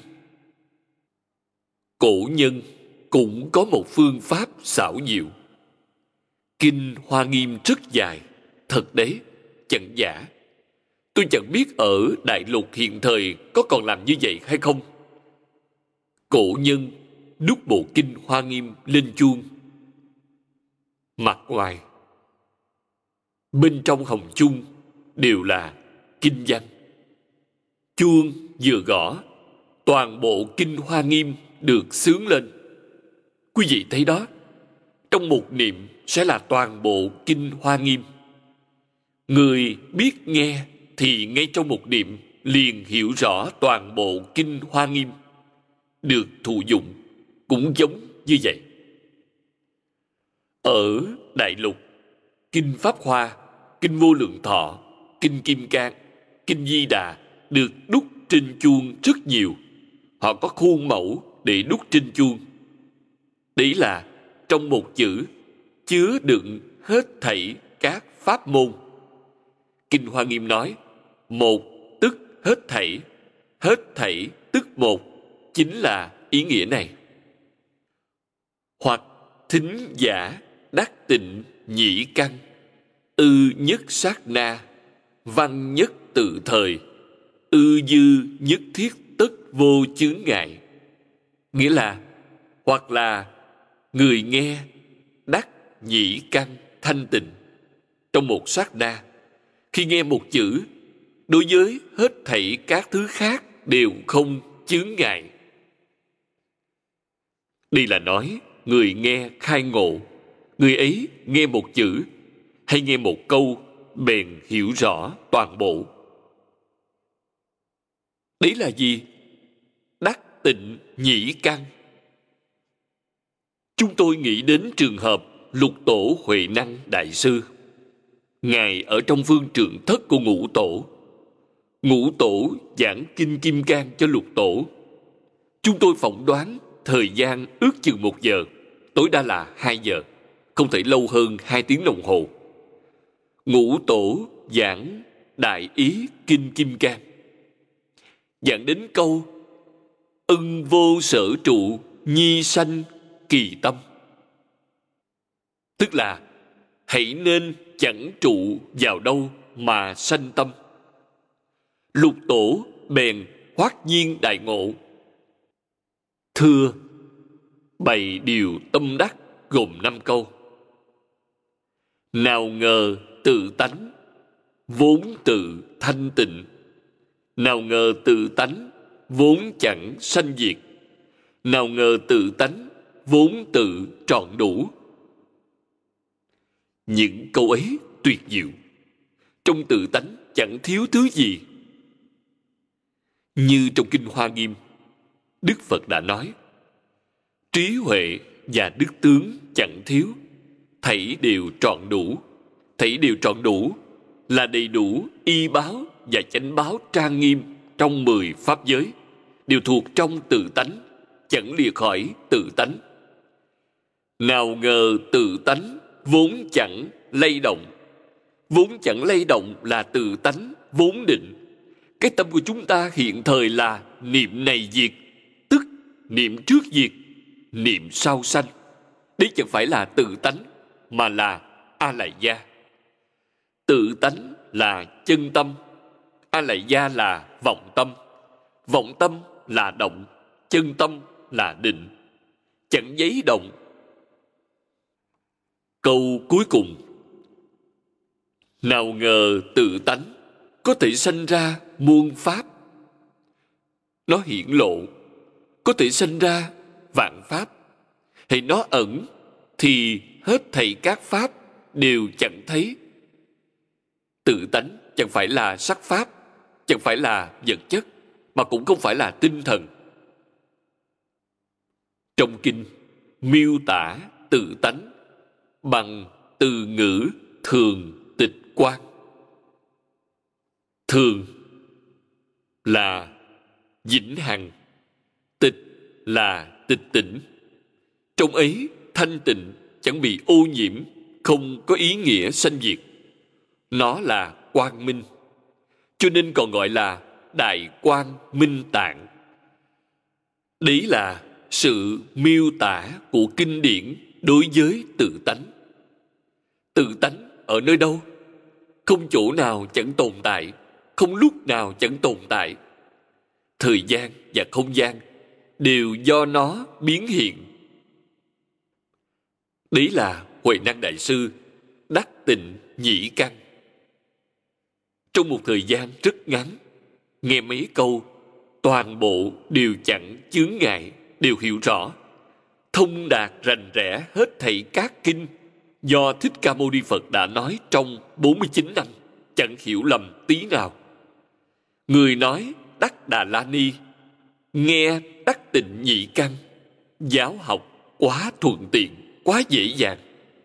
Cổ nhân cũng có một phương pháp xảo diệu. Kinh Hoa Nghiêm rất dài, thật đấy, chẳng giả. Tôi chẳng biết ở Đại Lục hiện thời có còn làm như vậy hay không. Cổ nhân đúc bộ Kinh Hoa Nghiêm lên chuông. Mặt ngoài, bên trong hồng chung đều là kinh văn. Chuông vừa gõ, toàn bộ Kinh Hoa Nghiêm được xướng lên. Quý vị thấy đó, trong một niệm sẽ là toàn bộ Kinh Hoa Nghiêm. Người biết nghe thì ngay trong một niệm liền hiểu rõ toàn bộ Kinh Hoa Nghiêm. Được thụ dụng cũng giống như vậy. Ở Đại Lục, Kinh Pháp Hoa, Kinh Vô Lượng Thọ, Kinh Kim Cang, Kinh Di Đà được đúc trên chuông rất nhiều. Họ có khuôn mẫu để đúc trên chuông. Đấy là trong một chữ chứa đựng hết thảy các pháp môn. Kinh Hoa Nghiêm nói, một tức hết thảy, hết thảy tức một, chính là ý nghĩa này. Hoặc thính giả đắc tịnh nhĩ căn, ư nhất sát na, văn nhất tự thời, ư dư nhất thiết tất vô chướng ngại. Nghĩa là, hoặc là người nghe đắc nhĩ căn thanh tịnh. Trong một sát na, khi nghe một chữ, đối với hết thảy các thứ khác đều không chướng ngại. Đây là nói người nghe khai ngộ. Người ấy nghe một chữ hay nghe một câu bèn hiểu rõ toàn bộ. Đấy là gì? Đắc tịnh nhĩ căn. Chúng tôi nghĩ đến trường hợp Lục Tổ Huệ Năng Đại Sư. Ngài ở trong phương trượng thất của Ngũ Tổ. Ngũ Tổ giảng Kinh Kim Cang cho Lục Tổ. Chúng tôi phỏng đoán thời gian ước chừng một giờ, tối đa là hai giờ, không thể lâu hơn hai tiếng đồng hồ. Ngũ Tổ giảng Đại Ý Kinh Kim Cang. Giảng đến câu ân vô sở trụ nhi sanh kỳ tâm. Tức là hãy nên chẳng trụ vào đâu mà sanh tâm. Lục Tổ bèn hoát nhiên đại ngộ. Thưa, bày điều tâm đắc gồm năm câu. Nào ngờ tự tánh vốn tự thanh tịnh, nào ngờ tự tánh vốn chẳng sanh diệt, nào ngờ tự tánh vốn tự trọn đủ. Những câu ấy tuyệt diệu. Trong tự tánh chẳng thiếu thứ gì. Như trong Kinh Hoa Nghiêm, Đức Phật đã nói, trí huệ và đức tướng chẳng thiếu, thảy đều trọn đủ. Thảy đều trọn đủ là đầy đủ y báo và chánh báo trang nghiêm trong mười pháp giới, đều thuộc trong tự tánh, chẳng lìa khỏi tự tánh. Nào ngờ tự tánh vốn chẳng lay động. Vốn chẳng lay động là tự tánh vốn định. Cái tâm của chúng ta hiện thời là niệm này diệt, tức niệm trước diệt, niệm sau sanh. Đấy chẳng phải là tự tánh, mà là A Lại Gia. Tự tánh là chân tâm, A Lại Gia là vọng tâm. Vọng tâm là động, chân tâm là định. Chẳng giấy động. Câu cuối cùng: nào ngờ tự tánh có thể sanh ra muôn pháp. Nó hiển lộ, có thể sanh ra vạn pháp. Hay nó ẩn, thì hết thảy các pháp đều chẳng thấy. Tự tánh chẳng phải là sắc pháp, chẳng phải là vật chất, mà cũng không phải là tinh thần. Trong kinh miêu tả tự tánh bằng từ ngữ thường tịch quan. Thường là vĩnh hằng, tịch là tịch tỉnh. Trong ấy thanh tịnh, chẳng bị ô nhiễm, không có ý nghĩa sanh diệt. Nó là quang minh, cho nên còn gọi là đại quang minh tạng. Đấy là sự miêu tả của kinh điển đối với tự tánh. Tự tánh ở nơi đâu? Không chỗ nào chẳng tồn tại, không lúc nào chẳng tồn tại. Thời gian và không gian đều do nó biến hiện. Đấy là Huệ Năng Đại Sư đắc tịnh nhĩ căn. Trong một thời gian rất ngắn, nghe mấy câu, toàn bộ đều chẳng chướng ngại, đều hiểu rõ, thông đạt rành rẽ hết thảy các kinh do Thích Ca Mâu Ni Phật đã nói trong bốn mươi chín năm, chẳng hiểu lầm tí nào. Người nói đắc Đà La Ni, nghe đắc tịnh nhĩ căn, giáo học quá thuận tiện, quá dễ dàng.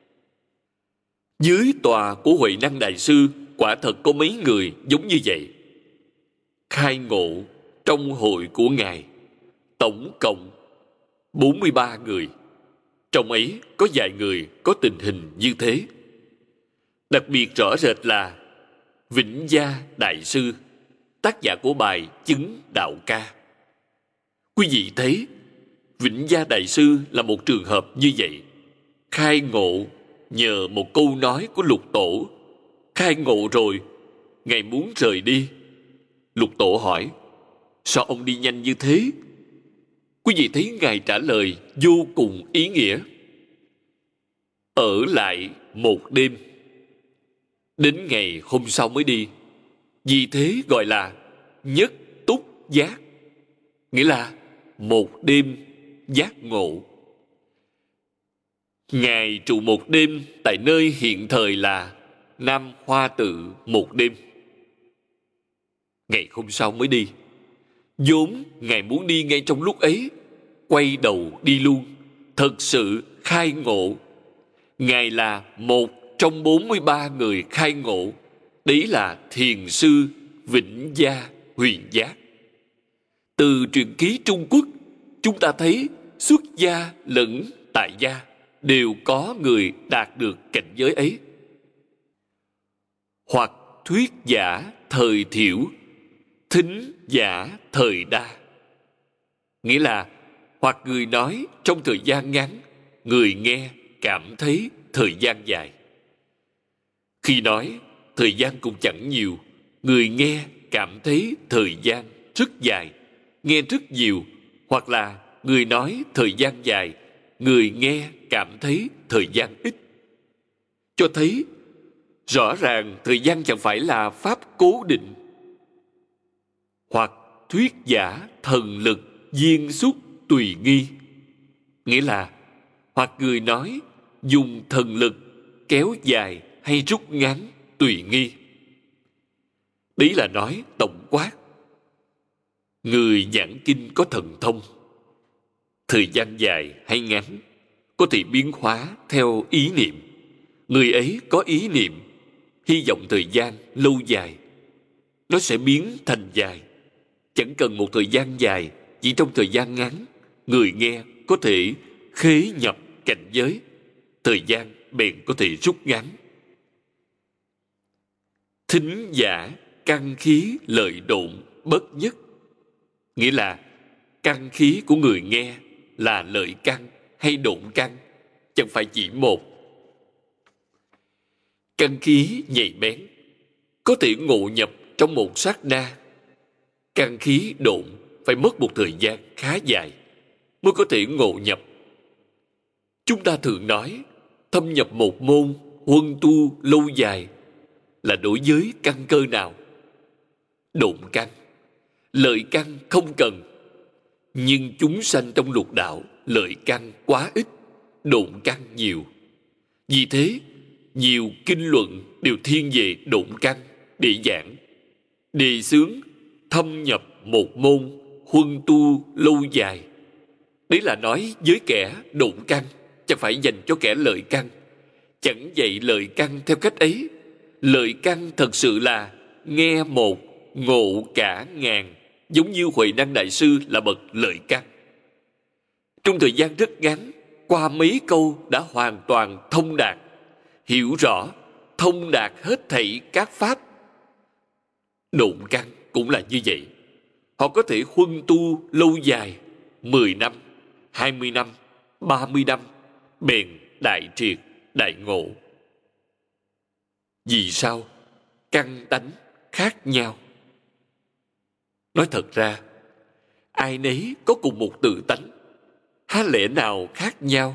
Dưới tòa của Huệ Năng Đại Sư quả thật có mấy người giống như vậy. Khai ngộ trong hội của Ngài tổng cộng bốn mươi ba người. Trong ấy có vài người có tình hình như thế. Đặc biệt rõ rệt là Vĩnh Gia Đại Sư, tác giả của bài Chứng Đạo Ca. Quý vị thấy Vĩnh Gia Đại Sư là một trường hợp như vậy. Khai ngộ nhờ một câu nói của Lục Tổ. Khai ngộ rồi, Ngài muốn rời đi. Lục Tổ hỏi: sao ông đi nhanh như thế? Quý vị thấy Ngài trả lời vô cùng ý nghĩa. Ở lại một đêm, đến ngày hôm sau mới đi. Vì thế gọi là nhất túc giác, nghĩa là một đêm giác ngộ. Ngài trụ một đêm tại nơi hiện thời là Nam Hoa Tự một đêm. Ngày hôm sau mới đi. vốn Ngài muốn đi ngay trong lúc ấy, quay đầu đi luôn, thật sự khai ngộ. Ngài là một trong bốn mươi ba người khai ngộ. Đấy là Thiền sư Vĩnh Gia Huyền Giác. Từ truyện ký Trung Quốc, chúng ta thấy xuất gia lẫn tại gia đều có người đạt được cảnh giới ấy. Hoặc thuyết giả thời thiểu, thính giả thời đa. Nghĩa là hoặc người nói trong thời gian ngắn, người nghe cảm thấy thời gian dài. Khi nói, thời gian cũng chẳng nhiều, người nghe cảm thấy thời gian rất dài, nghe rất nhiều. Hoặc là người nói thời gian dài, người nghe cảm thấy thời gian ít. Cho thấy rõ ràng thời gian chẳng phải là pháp cố định. Hoặc thuyết giả thần lực viên xúc tùy nghi. Nghĩa là hoặc người nói dùng thần lực kéo dài hay rút ngắn tùy nghi. Đấy là nói tổng quát. Người giảng kinh có thần thông, thời gian dài hay ngắn có thể biến hóa theo ý niệm. Người ấy có ý niệm hy vọng thời gian lâu dài, nó sẽ biến thành dài. Chẳng cần một thời gian dài, chỉ trong thời gian ngắn, người nghe có thể khế nhập cảnh giới, thời gian bèn có thể rút ngắn. Thính giả căn khí lợi độn bất nhất, nghĩa là căn khí của người nghe là lợi căn hay độn căn, chẳng phải chỉ một. Căn khí nhạy bén, có thể ngộ nhập trong một sát na. Căn khí độn phải mất một thời gian khá dài mới có thể ngộ nhập. Chúng ta thường nói thâm nhập một môn, huân tu lâu dài là đối với căn cơ nào? Độn căn. Lợi căn không cần. Nhưng chúng sanh trong lục đạo, lợi căn quá ít, độn căn nhiều. Vì thế, nhiều kinh luận đều thiên về độn căn để giảng, đề xướng thâm nhập một môn, huân tu lâu dài. Đấy là nói với kẻ độn căn, chẳng phải dành cho kẻ lợi căn. Chẳng dạy lợi căn theo cách ấy. Lợi căn thật sự là nghe một, ngộ cả ngàn, giống như Huệ Năng Đại Sư là bậc lợi căn. Trong thời gian rất ngắn, qua mấy câu đã hoàn toàn thông đạt, hiểu rõ, thông đạt hết thảy các pháp. Độn căn cũng là như vậy. Họ có thể huân tu lâu dài, mười năm, hai mươi năm, ba mươi năm, bèn đại triệt, đại ngộ. Vì sao? Căn tánh khác nhau. Nói thật ra, ai nấy có cùng một tự tánh, há lẽ nào khác nhau?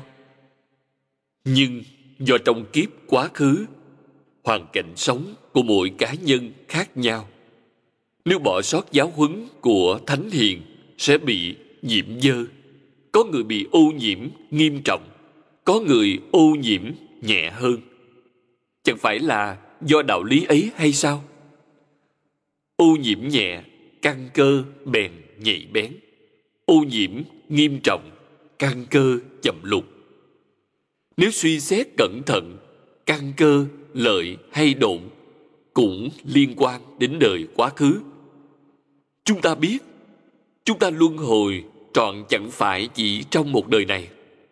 Nhưng do trong kiếp quá khứ, hoàn cảnh sống của mỗi cá nhân khác nhau. Nếu bỏ sót giáo huấn của thánh hiền sẽ bị nhiễm dơ. Có người bị ô nhiễm nghiêm trọng, có người ô nhiễm nhẹ hơn. Chẳng phải là do đạo lý ấy hay sao? Ô nhiễm nhẹ, căn cơ bèn nhạy bén. Ô nhiễm nghiêm trọng, căn cơ chậm lục. Nếu suy xét cẩn thận, căn cơ lợi hay độn cũng liên quan đến đời quá khứ. Chúng ta biết, chúng ta luân hồi trọn chẳng phải chỉ trong một đời này.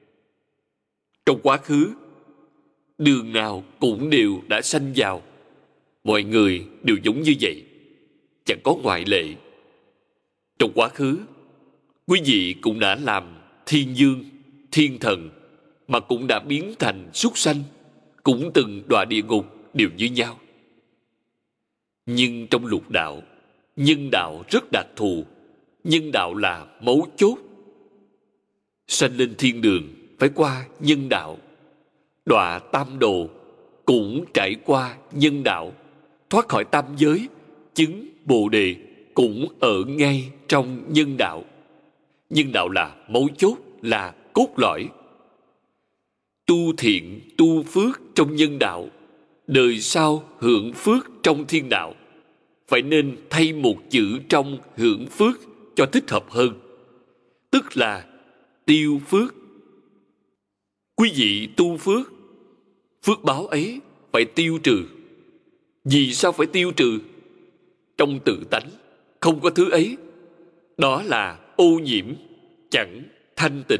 Trong quá khứ, đường nào cũng đều đã sanh vào. Mọi người đều giống như vậy, chẳng có ngoại lệ. Trong quá khứ, quý vị cũng đã làm thiên dương, thiên thần, mà cũng đã biến thành súc sanh, cũng từng đọa địa ngục đều như nhau. Nhưng trong lục đạo, nhân đạo rất đặc thù. Nhân đạo là mấu chốt. Sanh lên thiên đường phải qua nhân đạo. Đọa tam đồ cũng trải qua nhân đạo. Thoát khỏi tam giới, chứng bồ đề cũng ở ngay trong nhân đạo. Nhân đạo là mấu chốt, là cốt lõi. Tu thiện, tu phước trong nhân đạo, đời sau hưởng phước trong thiên đạo. Phải nên thay một chữ trong hưởng phước cho thích hợp hơn, tức là tiêu phước. Quý vị tu phước, phước báo ấy phải tiêu trừ. Vì sao phải tiêu trừ? Trong tự tánh không có thứ ấy. Đó là ô nhiễm, chẳng thanh tịnh.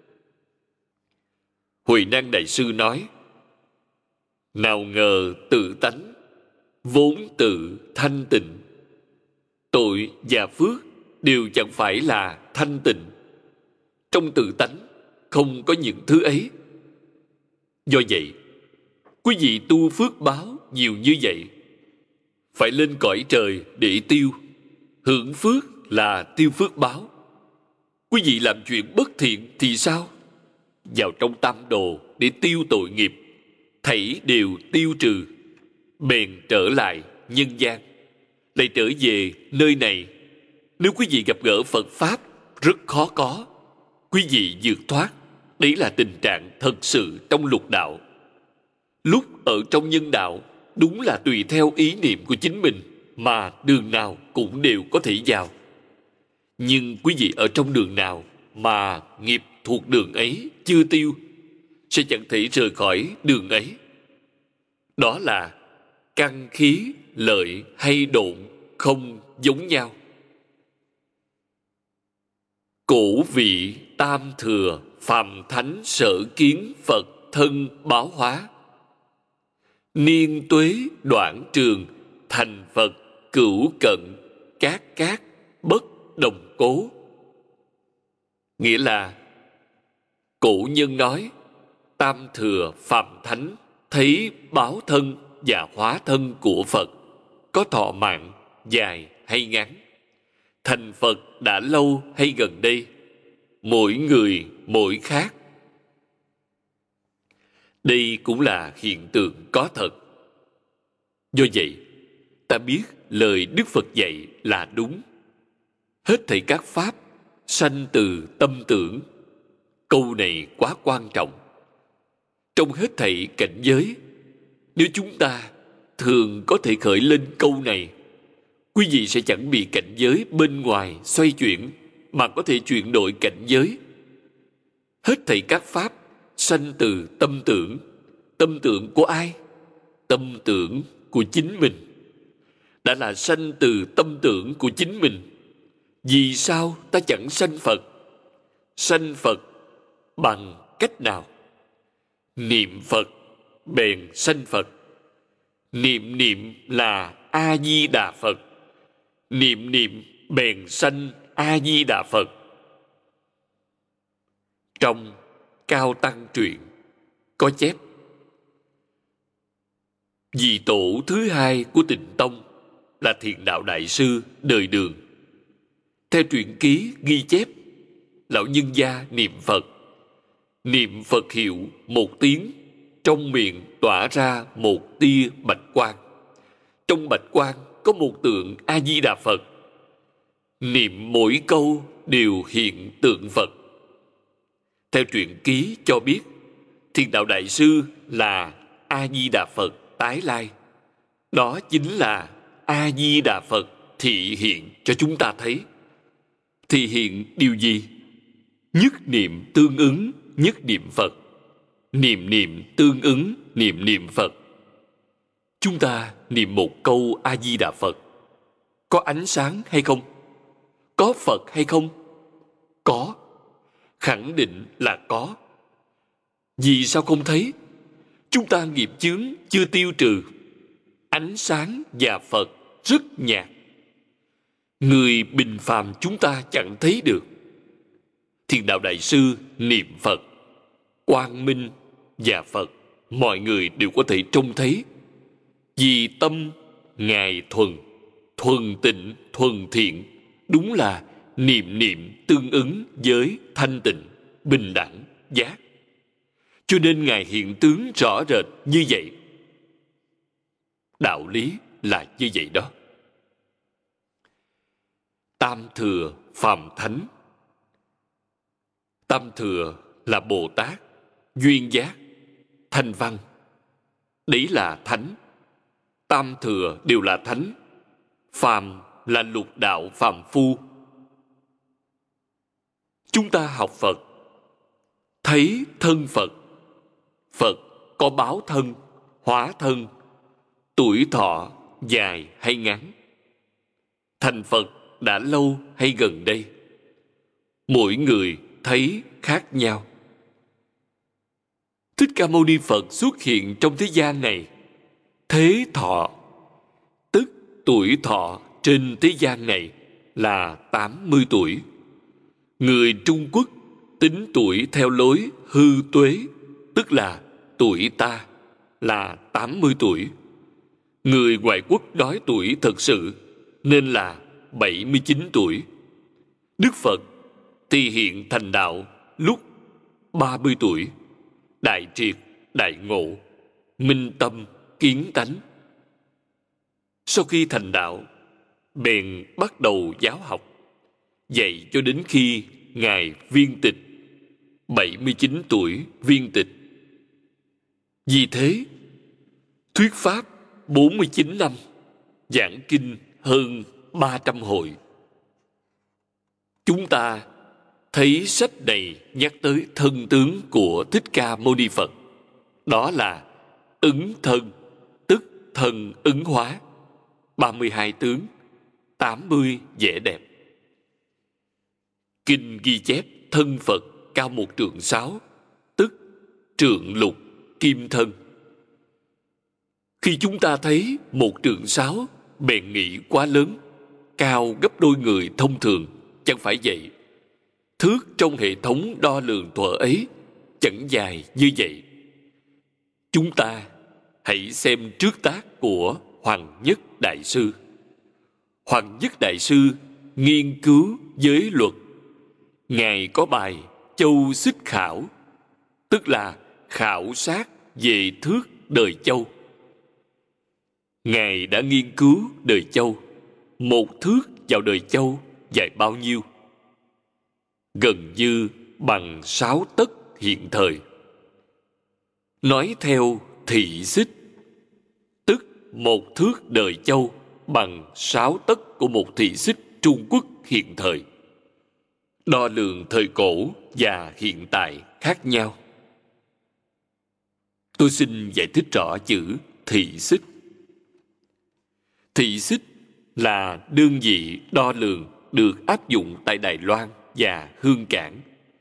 Huệ Năng Đại Sư nói, nào ngờ tự tánh vốn tự thanh tịnh, tội và phước đều chẳng phải là thanh tịnh. Trong tự tánh không có những thứ ấy. Do vậy, quý vị tu phước báo nhiều như vậy, phải lên cõi trời để tiêu. Hưởng phước là tiêu phước báo. Quý vị làm chuyện bất thiện thì sao? Vào trong tam đồ để tiêu tội nghiệp, thảy đều tiêu trừ, bèn trở lại nhân gian, lại trở về nơi này. Nếu quý vị gặp gỡ Phật Pháp rất khó có. Quý vị vượt thoát. Đấy là tình trạng thật sự trong lục đạo. Lúc ở trong nhân đạo, đúng là tùy theo ý niệm của chính mình mà đường nào cũng đều có thể vào. Nhưng quý vị ở trong đường nào mà nghiệp thuộc đường ấy chưa tiêu, sẽ chẳng thể rời khỏi đường ấy. Đó là căn khí lợi hay độn không giống nhau. Cổ vị tam thừa phàm thánh sở kiến Phật thân báo hóa. Niên tuế đoạn trường thành Phật cửu cận cát cát bất đồng cố. Nghĩa là cổ nhân nói tam thừa phàm thánh thấy báo thân và hóa thân của Phật có thọ mạng dài hay ngắn, thành Phật đã lâu hay gần đây, mỗi người mỗi khác. Đây cũng là hiện tượng có thật. Do vậy, ta biết lời Đức Phật dạy là đúng. Hết thảy các pháp sanh từ tâm tưởng. Câu này quá quan trọng. Trong hết thảy cảnh giới, nếu chúng ta thường có thể khởi lên câu này, quý vị sẽ chẳng bị cảnh giới bên ngoài xoay chuyển, mà có thể chuyển đổi cảnh giới. Hết thảy các pháp sanh từ tâm tưởng. Tâm tưởng của ai? Tâm tưởng của chính mình. Đã là sanh từ tâm tưởng của chính mình, vì sao ta chẳng sanh Phật? Sanh Phật bằng cách nào? Niệm Phật bèn sanh Phật. Niệm niệm là A-di-đà Phật. Niệm niệm bèn sanh A-di-đà Phật. Trong Cao Tăng truyện có chép, vị tổ thứ hai của Tịnh Tông là Thiền Đạo Đại Sư đời Đường. Theo truyện ký ghi chép, lão nhân gia niệm Phật. Niệm Phật hiệu một tiếng, trong miệng tỏa ra một tia bạch quang. Trong bạch quang có một tượng A-di-đà Phật. Niệm mỗi câu đều hiện tượng Phật. Theo truyện ký cho biết, Thiền Đạo Đại Sư là A-di-đà Phật tái lai. Đó chính là A-di-đà Phật thị hiện cho chúng ta thấy. Thị hiện điều gì? Nhất niệm tương ứng nhất niệm Phật. Niệm niệm tương ứng niệm niệm Phật. Chúng ta niệm một câu A-di-đà Phật, có ánh sáng hay không? Có Phật hay không? Có. Khẳng định là có. Vì sao không thấy? Chúng ta nghiệp chướng chưa tiêu trừ. Ánh sáng và Phật rất nhạt. Người bình phàm chúng ta chẳng thấy được. Thiền Đạo Đại Sư niệm Phật, quang minh và Phật mọi người đều có thể trông thấy. Vì tâm Ngài thuần, thuần tịnh, thuần thiện, đúng là niệm niệm tương ứng với thanh tịnh, bình đẳng, giác. Cho nên Ngài hiện tướng rõ rệt như vậy. Đạo lý là như vậy đó. Tam thừa phàm thánh. Tam thừa là Bồ Tát, duyên giác, thanh văn. Đấy là thánh. Tam thừa đều là thánh. Phàm là lục đạo phàm phu. Chúng ta học Phật, thấy thân Phật. Phật có báo thân, hóa thân, tuổi thọ dài hay ngắn, thành Phật đã lâu hay gần đây, mỗi người thấy khác nhau. Thích Ca Mâu Ni Phật xuất hiện trong thế gian này, thế thọ, tức tuổi thọ trên thế gian này là tám mươi tuổi. Người Trung Quốc tính tuổi theo lối hư tuế, tức là tuổi ta là tám mươi tuổi. Người ngoại quốc nói tuổi thật sự nên là bảy mươi chín tuổi. Đức Phật thì hiện thành đạo lúc ba mươi tuổi, đại triệt, đại ngộ, minh tâm, kiến tánh. Sau khi thành đạo, bèn bắt đầu giáo học, dạy cho đến khi Ngài viên tịch, bảy mươi chín tuổi viên tịch. Vì thế, thuyết pháp bốn mươi chín năm, giảng kinh hơn ba trăm hội. Chúng ta thấy sách này nhắc tới thân tướng của Thích Ca Mâu Ni Phật. Đó là ứng thân, tức thân ứng hóa, ba mươi hai tướng, tám mươi vẻ đẹp. Kinh ghi chép thân Phật cao một trượng sáu, tức trượng lục kim thân. Khi chúng ta thấy một trượng sáu, bèn nghĩ quá lớn, cao gấp đôi người thông thường. Chẳng phải vậy. Thước trong hệ thống đo lường thuở ấy chẳng dài như vậy. Chúng ta hãy xem trước tác của Hoàng Nhất Đại Sư. Hoàng Nhất Đại Sư nghiên cứu giới luật. Ngài có bài Châu Xích Khảo, tức là khảo sát về thước đời châu. Ngài đã nghiên cứu đời châu. Một thước vào đời châu dài bao nhiêu? Gần như bằng sáu tấc hiện thời. Nói theo thị xích, tức một thước đời châu bằng sáu tấc của một thị xích Trung Quốc hiện thời. Đo lường thời cổ và hiện tại khác nhau. Tôi xin giải thích rõ chữ thị xích. Thị xích là đơn vị đo lường được áp dụng tại Đài Loan và Hương Cảng.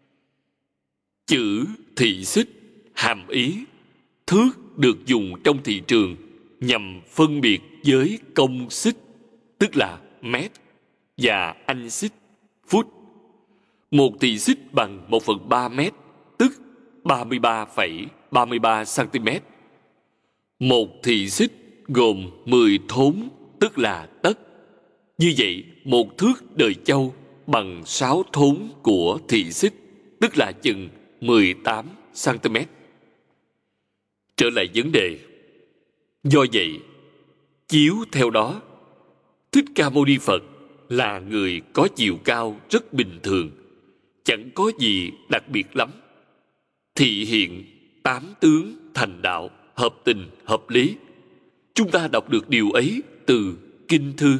Chữ thị xích hàm ý thước được dùng trong thị trường nhằm phân biệt với công xích, tức là mét, và anh xích, phút. Một thị xích bằng một phần ba mét, tức ba mươi ba phẩy ba mươi ba cm. Một thị xích gồm mười thốn, tức là tấc. Như vậy, một thước đời châu bằng sáu thốn của thị xích, tức là chừng mười tám cm. Trở lại vấn đề. Do vậy, chiếu theo đó, Thích Ca Mâu Ni Phật là người có chiều cao rất bình thường, chẳng có gì đặc biệt lắm. Thị hiện tám tướng thành đạo, hợp tình, hợp lý. Chúng ta đọc được điều ấy từ kinh thư.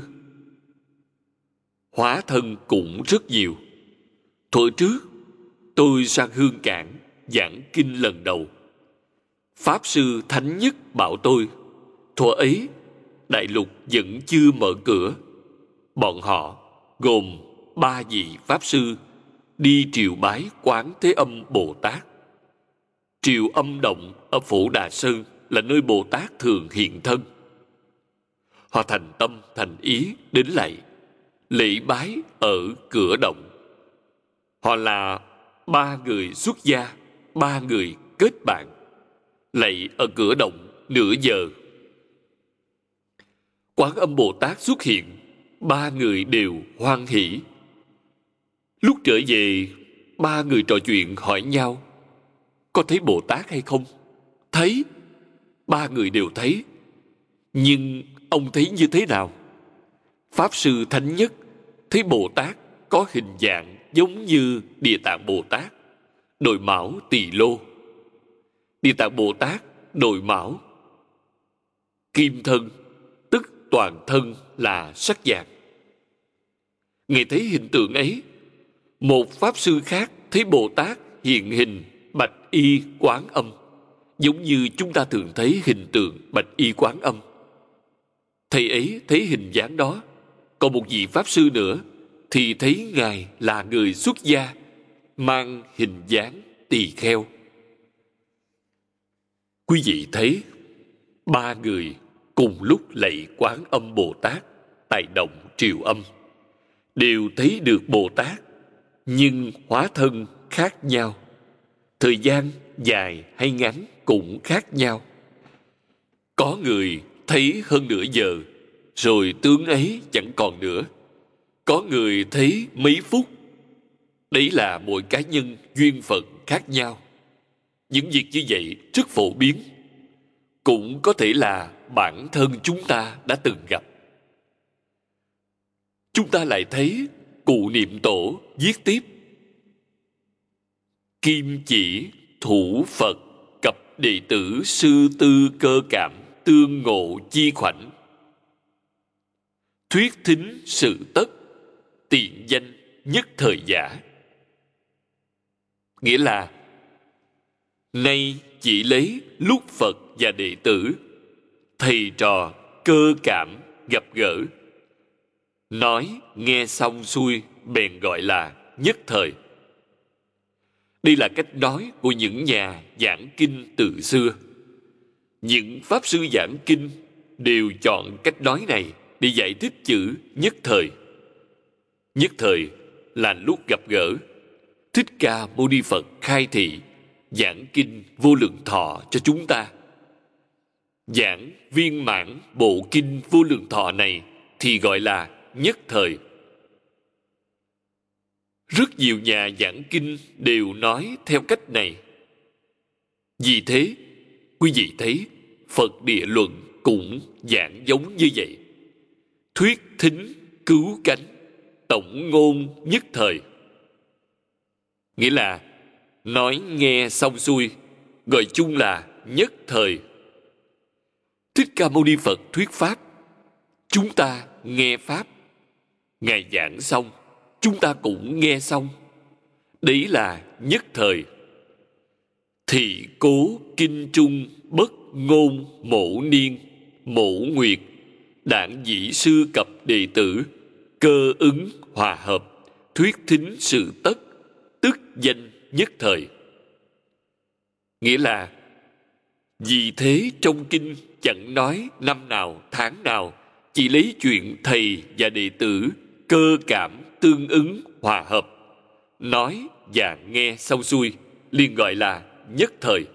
Hóa thân cũng rất nhiều. Thuở trước, tôi sang Hương Cảng giảng kinh lần đầu. Pháp sư Thánh Nhất bảo tôi, thuở ấy, đại lục vẫn chưa mở cửa. Bọn họ gồm ba vị Pháp sư đi triều bái Quán Thế Âm Bồ Tát. Triều Âm Động ở Phổ Đà Sơn là nơi Bồ Tát thường hiện thân. Họ thành tâm thành ý đến lạy, lễ bái ở cửa động. Họ là ba người xuất gia, ba người kết bạn, lạy ở cửa động nửa giờ. Quán Âm Bồ Tát xuất hiện, ba người đều hoan hỉ. Lúc trở về, ba người trò chuyện hỏi nhau, có thấy Bồ Tát hay không? Thấy. Ba người đều thấy. Nhưng ông thấy như thế nào? Pháp sư Thánh Nhất thấy Bồ Tát có hình dạng giống như Địa Tạng Bồ Tát, đội mão Tỳ Lô. Địa Tạng Bồ Tát đội mão kim thân, tức toàn thân là sắc vàng. Ngài thấy hình tượng ấy. Một Pháp sư khác thấy Bồ Tát hiện hình bạch y Quán Âm, giống như chúng ta thường thấy hình tượng bạch y Quán Âm. Thầy ấy thấy hình dáng đó. Còn một vị Pháp sư nữa thì thấy Ngài là người xuất gia, mang hình dáng tỳ kheo. Quý vị thấy, ba người cùng lúc lạy Quán Âm Bồ Tát tại động Triều Âm, đều thấy được Bồ Tát, nhưng hóa thân khác nhau. Thời gian dài hay ngắn cũng khác nhau. Có người thấy hơn nửa giờ, rồi tướng ấy chẳng còn nữa. Có người thấy mấy phút. Đấy là mỗi cá nhân duyên phận khác nhau. Những việc như vậy rất phổ biến. Cũng có thể là bản thân chúng ta đã từng gặp. Chúng ta lại thấy Cụ Niệm Tổ viết tiếp: Kim chỉ thủ Phật cập đệ tử sư tư cơ cảm tương ngộ chi khoảnh. Thuyết thính sự tất, tiện danh nhất thời giả. Nghĩa là, nay chỉ lấy lúc Phật và đệ tử, thầy trò cơ cảm gặp gỡ, nói nghe xong xuôi bèn gọi là nhất thời. Đây là cách nói của những nhà giảng kinh từ xưa. Những pháp sư giảng kinh đều chọn cách nói này để giải thích chữ nhất thời. Nhất thời là lúc gặp gỡ. Thích Ca Mâu Ni Phật khai thị giảng kinh Vô Lượng Thọ cho chúng ta. Giảng viên mãn bộ kinh Vô Lượng Thọ này thì gọi là nhất thời. Rất nhiều nhà giảng kinh đều nói theo cách này. Vì thế, quý vị thấy Phật Địa Luận cũng giảng giống như vậy. Thuyết thính cứu cánh, tổng ngôn nhất thời. Nghĩa là nói nghe xong xuôi, gọi chung là nhất thời. Thích Ca Mâu Ni Phật thuyết pháp, chúng ta nghe pháp. Ngài giảng xong, chúng ta cũng nghe xong. Đấy là nhất thời. Thị cố kinh trung bất ngôn mổ niên, mổ nguyệt, đảng dĩ sư cập đệ tử, cơ ứng hòa hợp, thuyết thính sự tất, tức danh nhất thời. Nghĩa là vì thế trong kinh chẳng nói năm nào tháng nào, chỉ lấy chuyện thầy và đệ tử cơ cảm tương ứng hòa hợp, nói và nghe xong xuôi liền gọi là nhất thời.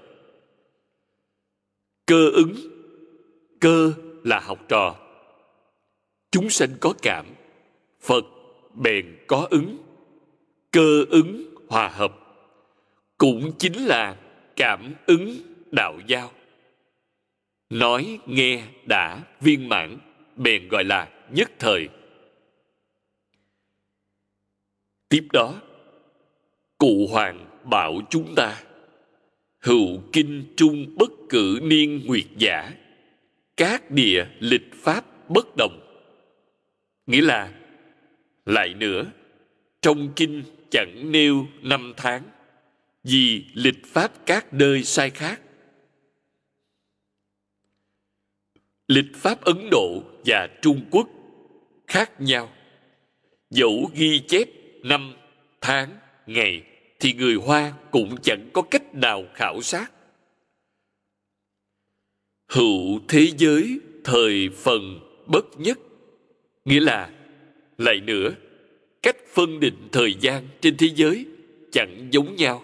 Cơ ứng, cơ là học trò. Chúng sanh có cảm, Phật bèn có ứng. Cơ ứng hòa hợp cũng chính là cảm ứng đạo giao. Nói nghe đã viên mãn, bèn gọi là nhất thời. Tiếp đó, Cụ Hoàng bảo chúng ta: hữu kinh trung bất cử niên nguyệt giả, các địa lịch pháp bất đồng. Nghĩa là, lại nữa, trong kinh chẳng nêu năm tháng, vì lịch pháp các nơi sai khác. Lịch pháp Ấn Độ và Trung Quốc khác nhau. Dẫu ghi chép năm, tháng, ngày thì người Hoa cũng chẳng có cách nào khảo sát. Hữu thế giới thời phần bất nhất, nghĩa là, lại nữa, cách phân định thời gian trên thế giới chẳng giống nhau.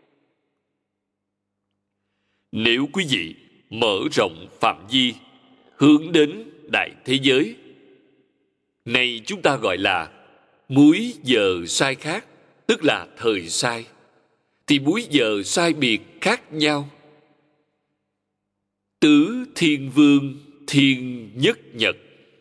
Nếu quý vị mở rộng phạm vi hướng đến đại thế giới, này chúng ta gọi là múi giờ sai khác, tức là thời sai, thì múi giờ sai biệt khác nhau. Tứ thiên vương thiên nhất nhật,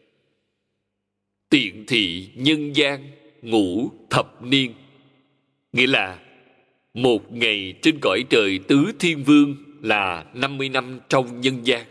tiện thị nhân gian ngũ thập niên. Nghĩa là một ngày trên cõi trời tứ thiên vương là năm mươi năm trong nhân gian.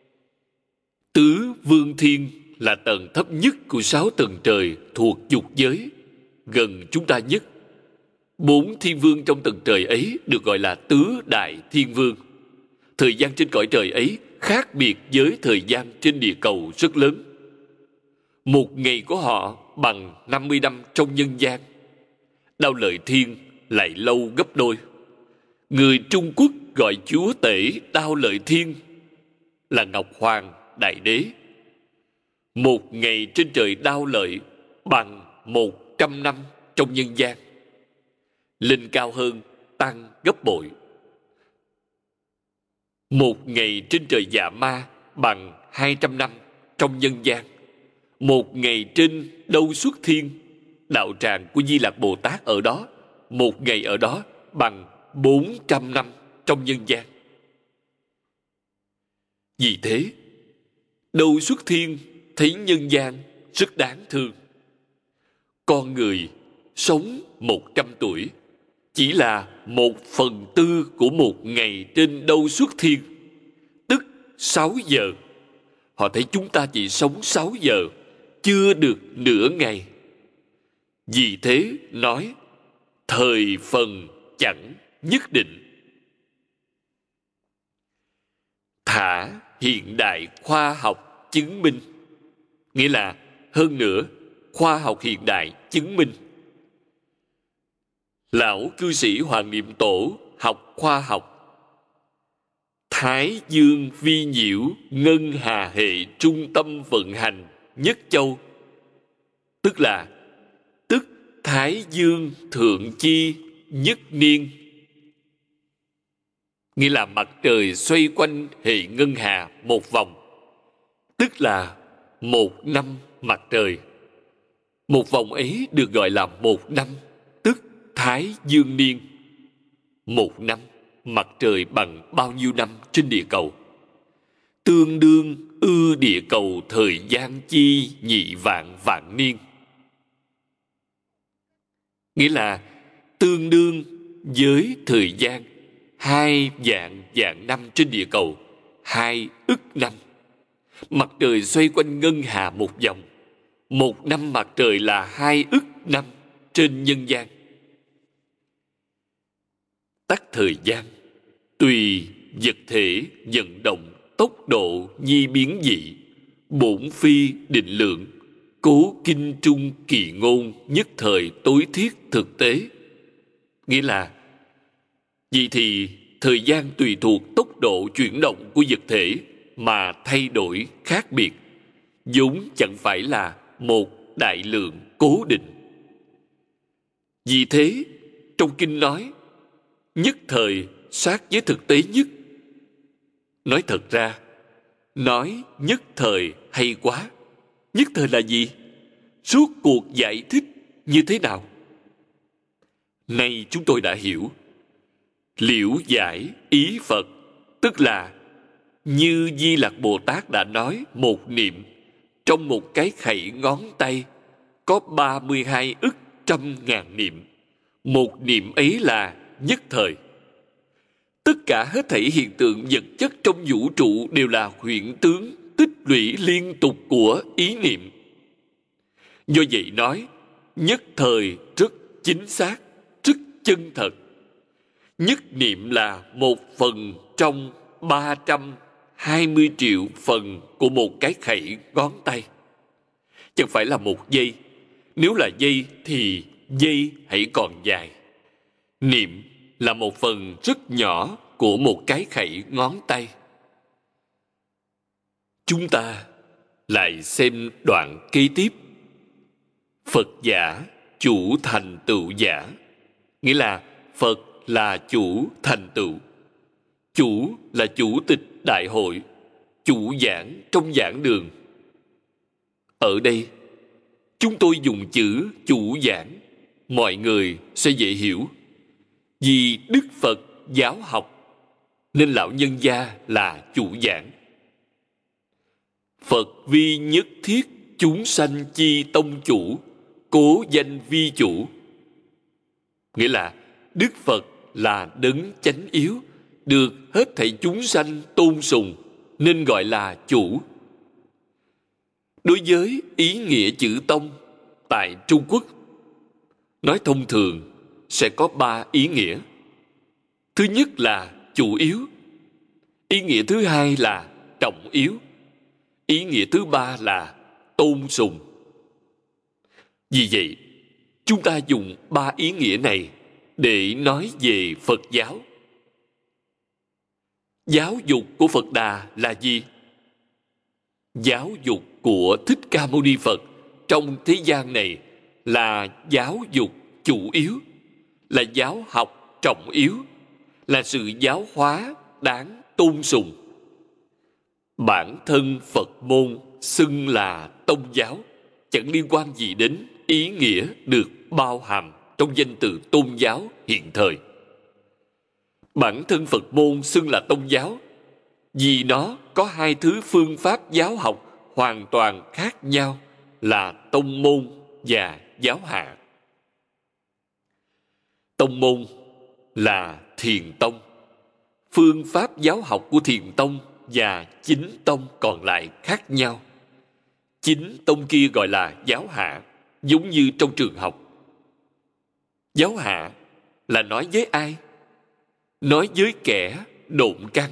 Tứ vương thiên là tầng thấp nhất của sáu tầng trời thuộc dục giới, gần chúng ta nhất. Bốn thiên vương trong tầng trời ấy được gọi là tứ đại thiên vương. Thời gian trên cõi trời ấy khác biệt với thời gian trên địa cầu rất lớn. Một ngày của họ bằng năm mươi năm trong nhân gian. Đao Lợi Thiên lại lâu gấp đôi. Người Trung Quốc gọi chúa tể Đao Lợi Thiên là Ngọc Hoàng Đại Đế. Một ngày trên trời Đao Lợi bằng một trăm năm trong nhân gian. Lên cao hơn tăng gấp bội. Một ngày trên trời Dạ Ma bằng hai trăm năm trong nhân gian. Một ngày trên Đâu Xuất Thiên, đạo tràng của Di Lặc Bồ Tát ở đó, một ngày ở đó bằng bốn trăm năm trong nhân gian. Vì thế, Đâu Xuất Thiên thấy nhân gian rất đáng thương. Con người sống một trăm tuổi chỉ là một phần tư của một ngày trên Đâu Xuất Thiên, tức sáu giờ. Họ thấy chúng ta chỉ sống sáu giờ, chưa được nửa ngày. Vì thế nói, thời phần chẳng nhất định. Thả hiện đại khoa học chứng minh. Nghĩa là, hơn nữa, khoa học hiện đại chứng minh. Lão cư sĩ Hoàng Niệm Tổ học khoa học. Thái dương vi nhiễu, ngân hà hệ trung tâm vận hành nhất châu. Tức là tức Thái dương thượng chi nhất niên. Nghĩa là mặt trời xoay quanh hệ ngân hà một vòng, tức là một năm mặt trời. Một vòng ấy được gọi là một năm, tức Thái dương niên. Một năm mặt trời bằng bao nhiêu năm trên địa cầu? Tương đương ư địa cầu thời gian chi nhị vạn vạn niên. Nghĩa là tương đương với thời gian hai vạn vạn năm trên địa cầu, hai ức năm. Mặt trời xoay quanh ngân hà một vòng. Một năm mặt trời là hai ức năm trên nhân gian. Tắc thời gian, tùy vật thể vận động tốc độ nhi biến dị, bổn phi định lượng, cố kinh trung kỳ ngôn, nhất thời tối thiết thực tế. Nghĩa là, vì thì thời gian tùy thuộc tốc độ chuyển động của vật thể mà thay đổi khác biệt, vốn chẳng phải là một đại lượng cố định. Vì thế, trong kinh nói, nhất thời sát với thực tế nhất. Nói thật ra, nói nhất thời hay quá. Nhất thời là gì? Suốt cuộc giải thích như thế nào? Nay chúng tôi đã hiểu. Liễu giải ý Phật, tức là như Di Lặc Bồ Tát đã nói, một niệm trong một cái khẩy ngón tay có ba mươi hai ức trăm ngàn niệm. Một niệm ấy là nhất thời. Tất cả hết thảy hiện tượng vật chất trong vũ trụ đều là hiện tướng tích lũy liên tục của ý niệm. Do vậy nói, nhất thời rất chính xác, rất chân thật. Nhất niệm là một phần trong ba trăm hai mươi triệu phần của một cái khẩy ngón tay. Chẳng phải là một giây. Nếu là giây thì giây hãy còn dài. Niệm là một phần rất nhỏ của một cái khẩy ngón tay. Chúng ta lại xem đoạn kế tiếp. Phật giả, chủ thành tựu giả. Nghĩa là Phật là chủ thành tựu. Chủ là chủ tịch đại hội, chủ giảng trong giảng đường. Ở đây, chúng tôi dùng chữ chủ giảng, mọi người sẽ dễ hiểu. Vì Đức Phật giáo học, nên lão nhân gia là chủ giảng. Phật vi nhất thiết chúng sanh chi tông chủ, cố danh vi chủ. Nghĩa là Đức Phật là đấng chánh yếu, được hết thảy chúng sanh tôn sùng, nên gọi là chủ. Đối với ý nghĩa chữ tông tại Trung Quốc, nói thông thường sẽ có ba ý nghĩa. Thứ nhất là chủ yếu. Ý nghĩa thứ hai là trọng yếu. Ý nghĩa thứ ba là tôn sùng. Vì vậy, chúng ta dùng ba ý nghĩa này để nói về Phật giáo. Giáo dục của Phật Đà là gì? Giáo dục của Thích Ca Mâu Ni Phật trong thế gian này là giáo dục chủ yếu, là giáo học trọng yếu, là sự giáo hóa đáng tôn sùng. Bản thân Phật môn xưng là tông giáo, chẳng liên quan gì đến ý nghĩa được bao hàm trong danh từ tôn giáo hiện thời. Bản thân Phật môn xưng là tông giáo vì nó có hai thứ phương pháp giáo học hoàn toàn khác nhau là tông môn và giáo hạ. Tông môn là thiền tông. Phương pháp giáo học của thiền tông và chính tông còn lại khác nhau. Chính tông kia gọi là giáo hạ, giống như trong trường học. Giáo hạ là nói với ai? Nói với kẻ độn căn.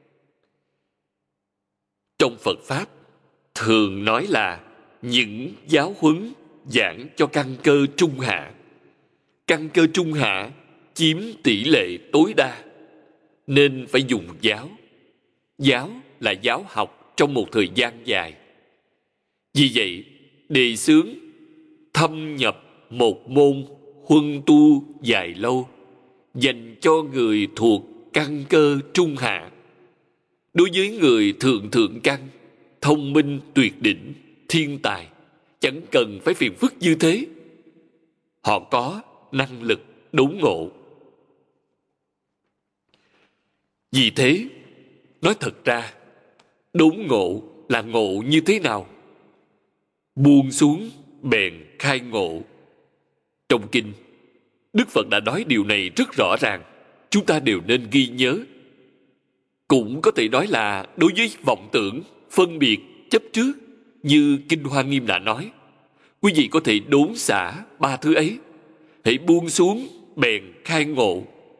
Trong Phật Pháp, thường nói là những giáo huấn giảng cho căn cơ trung hạ. Căn cơ trung hạ chiếm tỷ lệ tối đa, nên phải dùng giáo. Giáo là giáo học trong một thời gian dài. Vì vậy, đề xướng thâm nhập một môn huân tu dài lâu, dành cho người thuộc căn cơ trung hạ. Đối với người thượng thượng căn, thông minh tuyệt đỉnh, thiên tài, chẳng cần phải phiền phức như thế. Họ có năng lực đốn ngộ. Vì thế, nói thật ra, đốn ngộ là ngộ như thế nào? Buông xuống bèn khai ngộ. Trong kinh, Đức Phật đã nói điều này rất rõ ràng, chúng ta đều nên ghi nhớ. Cũng có thể nói là đối với vọng tưởng, phân biệt, chấp trước, như Kinh Hoa Nghiêm đã nói, quý vị có thể đốn xả ba thứ ấy. Hãy buông xuống bèn khai ngộ.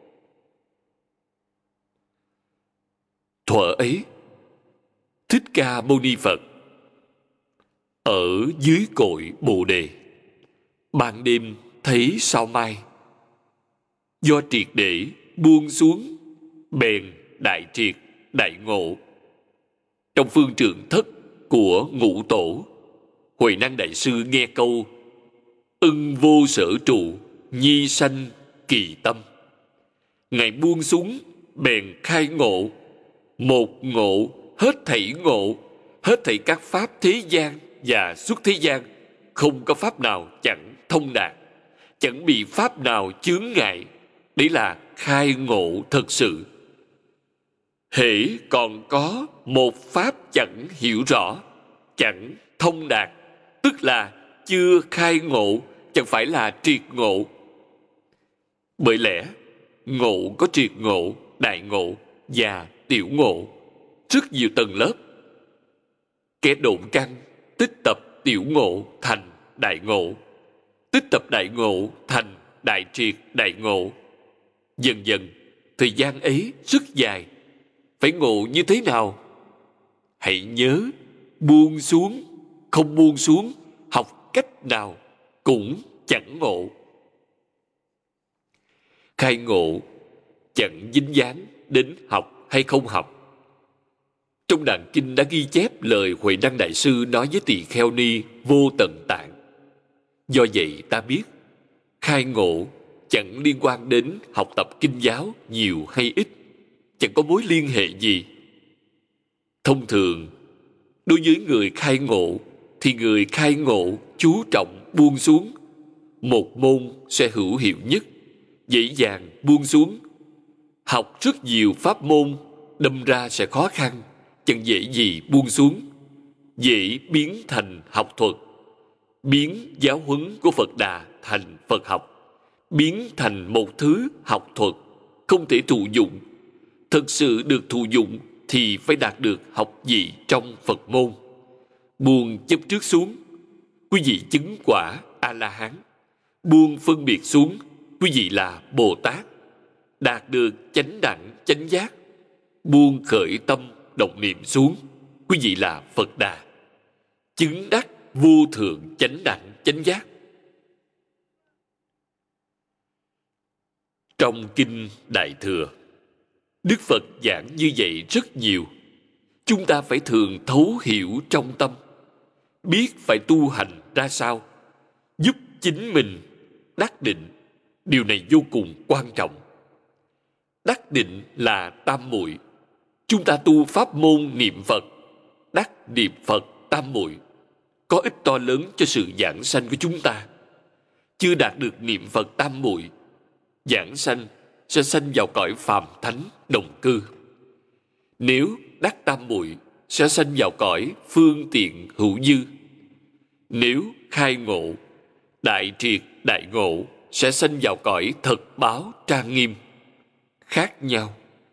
Thuở ấy, Thích Ca Mâu Ni Phật ở dưới cội Bồ Đề, ban đêm thấy sao mai. Do triệt để buông xuống, bèn đại triệt, đại ngộ. Trong phương trượng thất của Ngũ Tổ, Huệ Năng Đại Sư nghe câu ưng vô sở trụ, nhi sanh kỳ tâm. Ngài buông xuống, bèn khai ngộ. Một ngộ, hết thảy ngộ, hết thảy các pháp thế gian và xuất thế gian, không có pháp nào chẳng thông đạt, chẳng bị pháp nào chướng ngại. Đấy là khai ngộ thật sự. Hễ còn có một pháp chẳng hiểu rõ, chẳng thông đạt, tức là chưa khai ngộ, chẳng phải là triệt ngộ. Bởi lẽ, ngộ có triệt ngộ, đại ngộ và tiểu ngộ, rất nhiều tầng lớp. Kẻ độn căn tích tập tiểu ngộ thành đại ngộ, tích tập đại ngộ thành đại triệt, đại ngộ. Dần dần, thời gian ấy rất dài. Phải ngộ như thế nào? Hãy nhớ, buông xuống, không buông xuống, học cách nào cũng chẳng ngộ. Khai ngộ chẳng dính dáng đến học hay không học. Trong đàn kinh đã ghi chép lời Huệ Năng Đại Sư nói với Tỳ Kheo Ni Vô Tận Tạng. Do vậy ta biết, khai ngộ chẳng liên quan đến học tập kinh giáo nhiều hay ít, chẳng có mối liên hệ gì. Thông thường, đối với người khai ngộ, thì người khai ngộ chú trọng buông xuống. Một môn sẽ hữu hiệu nhất, dễ dàng buông xuống. Học rất nhiều pháp môn, đâm ra sẽ khó khăn, chẳng dễ gì buông xuống. Dễ biến thành học thuật, biến giáo huấn của Phật Đà thành Phật học, biến thành một thứ học thuật, không thể thụ dụng. Thực sự được thụ dụng thì phải đạt được học vị trong Phật môn. Buông chấp trước xuống, quý vị chứng quả A-la-hán. Buông phân biệt xuống, quý vị là Bồ Tát. Đạt được chánh đẳng, chánh giác. Buông khởi tâm, động niệm xuống, quý vị là Phật Đà. Chứng đắc vô thượng chánh đẳng, chánh giác. Trong Kinh Đại Thừa, Đức Phật giảng như vậy rất nhiều. Chúng ta phải thường thấu hiểu trong tâm, biết phải tu hành ra sao, giúp chính mình đắc định. Điều này vô cùng quan trọng. Đắc định là tam muội. Chúng ta tu pháp môn niệm Phật, đắc niệm Phật tam muội, có ích to lớn cho sự giảng sanh của chúng ta. Chưa đạt được niệm Phật tam muội, giảng sanh sẽ sanh vào cõi phàm thánh đồng cư. Nếu đắc tam muội, sẽ sanh vào cõi phương tiện hữu dư. Nếu khai ngộ, đại triệt, đại ngộ, sẽ sanh vào cõi thật báo trang nghiêm. Khác nhau.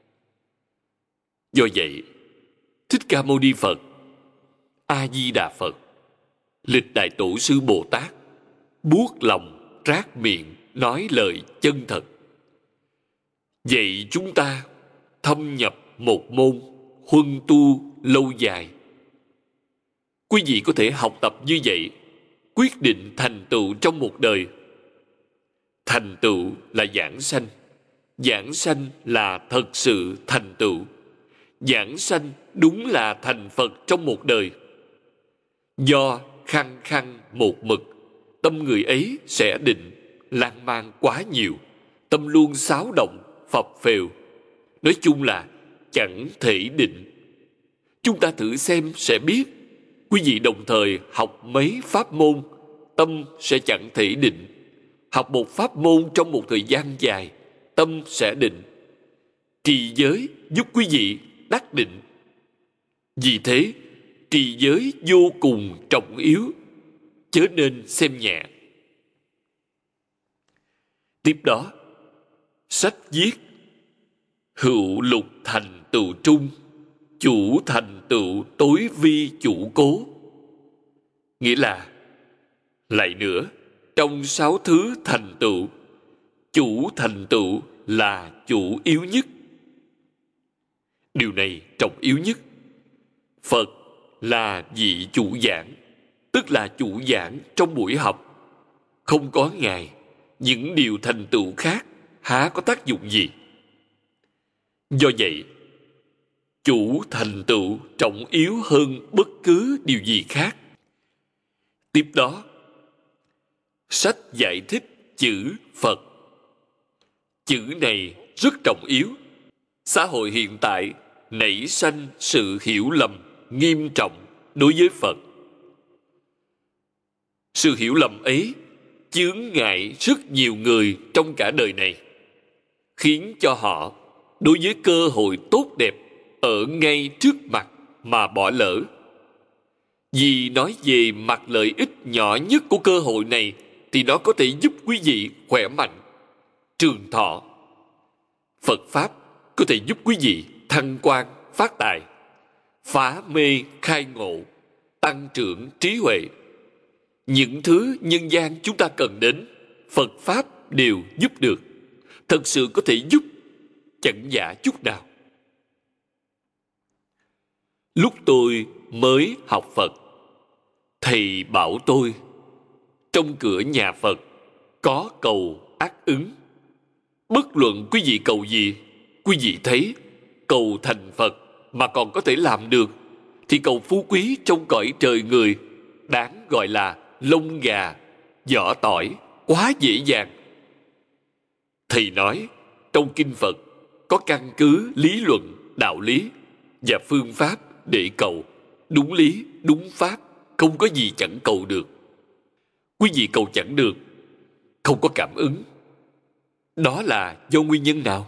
Do vậy, Thích Ca Mâu Ni Phật, A Di Đà Phật, Lịch Đại Tổ Sư Bồ Tát buốt lòng rát miệng nói lời chân thật. Vậy chúng ta thâm nhập một môn, huân tu lâu dài. Quý vị có thể học tập như vậy, quyết định thành tựu trong một đời. thành tựu là giảng sanh. Giảng sanh là thật sự thành tựu. Giảng sanh đúng là thành Phật trong một đời. Do khăng khăng một mực, tâm người ấy sẽ định, lan man quá nhiều, tâm luôn xáo động, phập phều. Nói chung là chẳng thể định. Chúng ta thử xem sẽ biết. Quý vị đồng thời học mấy pháp môn, tâm sẽ chẳng thể định. Học một pháp môn trong một thời gian dài, tâm sẽ định. Trì giới giúp quý vị đắc định. Vì thế, trì giới vô cùng trọng yếu, chớ nên xem nhẹ. Tiếp đó, sách viết hữu lục thành tựu trung, chủ thành tựu tối vi chủ cố. Nghĩa là, lại nữa, trong sáu thứ thành tựu, chủ thành tựu là chủ yếu nhất. Điều này trọng yếu nhất. Phật là vị chủ giảng, tức là chủ giảng trong buổi học. Không có Ngài, những điều thành tựu khác há có tác dụng gì? Do vậy, chủ thành tựu trọng yếu hơn bất cứ điều gì khác. Tiếp đó, sách giải thích chữ Phật. Chữ này rất trọng yếu. Xã hội hiện tại nảy sanh sự hiểu lầm nghiêm trọng đối với Phật. Sự hiểu lầm ấy chướng ngại rất nhiều người trong cả đời này, khiến cho họ đối với cơ hội tốt đẹp ở ngay trước mặt mà bỏ lỡ. Vì nói về mặt lợi ích nhỏ nhất của cơ hội này thì nó có thể giúp quý vị khỏe mạnh, trường thọ. Phật Pháp có thể giúp quý vị thăng quan, phát tài, phá mê, khai ngộ, tăng trưởng trí huệ. Những thứ nhân gian chúng ta cần đến, Phật Pháp đều giúp được. Thật sự có thể giúp, chẳng giả chút nào. Lúc tôi mới học Phật, thầy bảo tôi, trong cửa nhà Phật có cầu ác ứng. Bất luận quý vị cầu gì, quý vị thấy cầu thành Phật mà còn có thể làm được, thì cầu phú quý trong cõi trời người đáng gọi là lông gà, vỏ tỏi, quá dễ dàng. Thầy nói, trong kinh Phật có căn cứ lý luận, đạo lý và phương pháp để cầu. Đúng lý, đúng pháp, không có gì chẳng cầu được. Quý vị cầu chẳng được, không có cảm ứng. Đó là do nguyên nhân nào?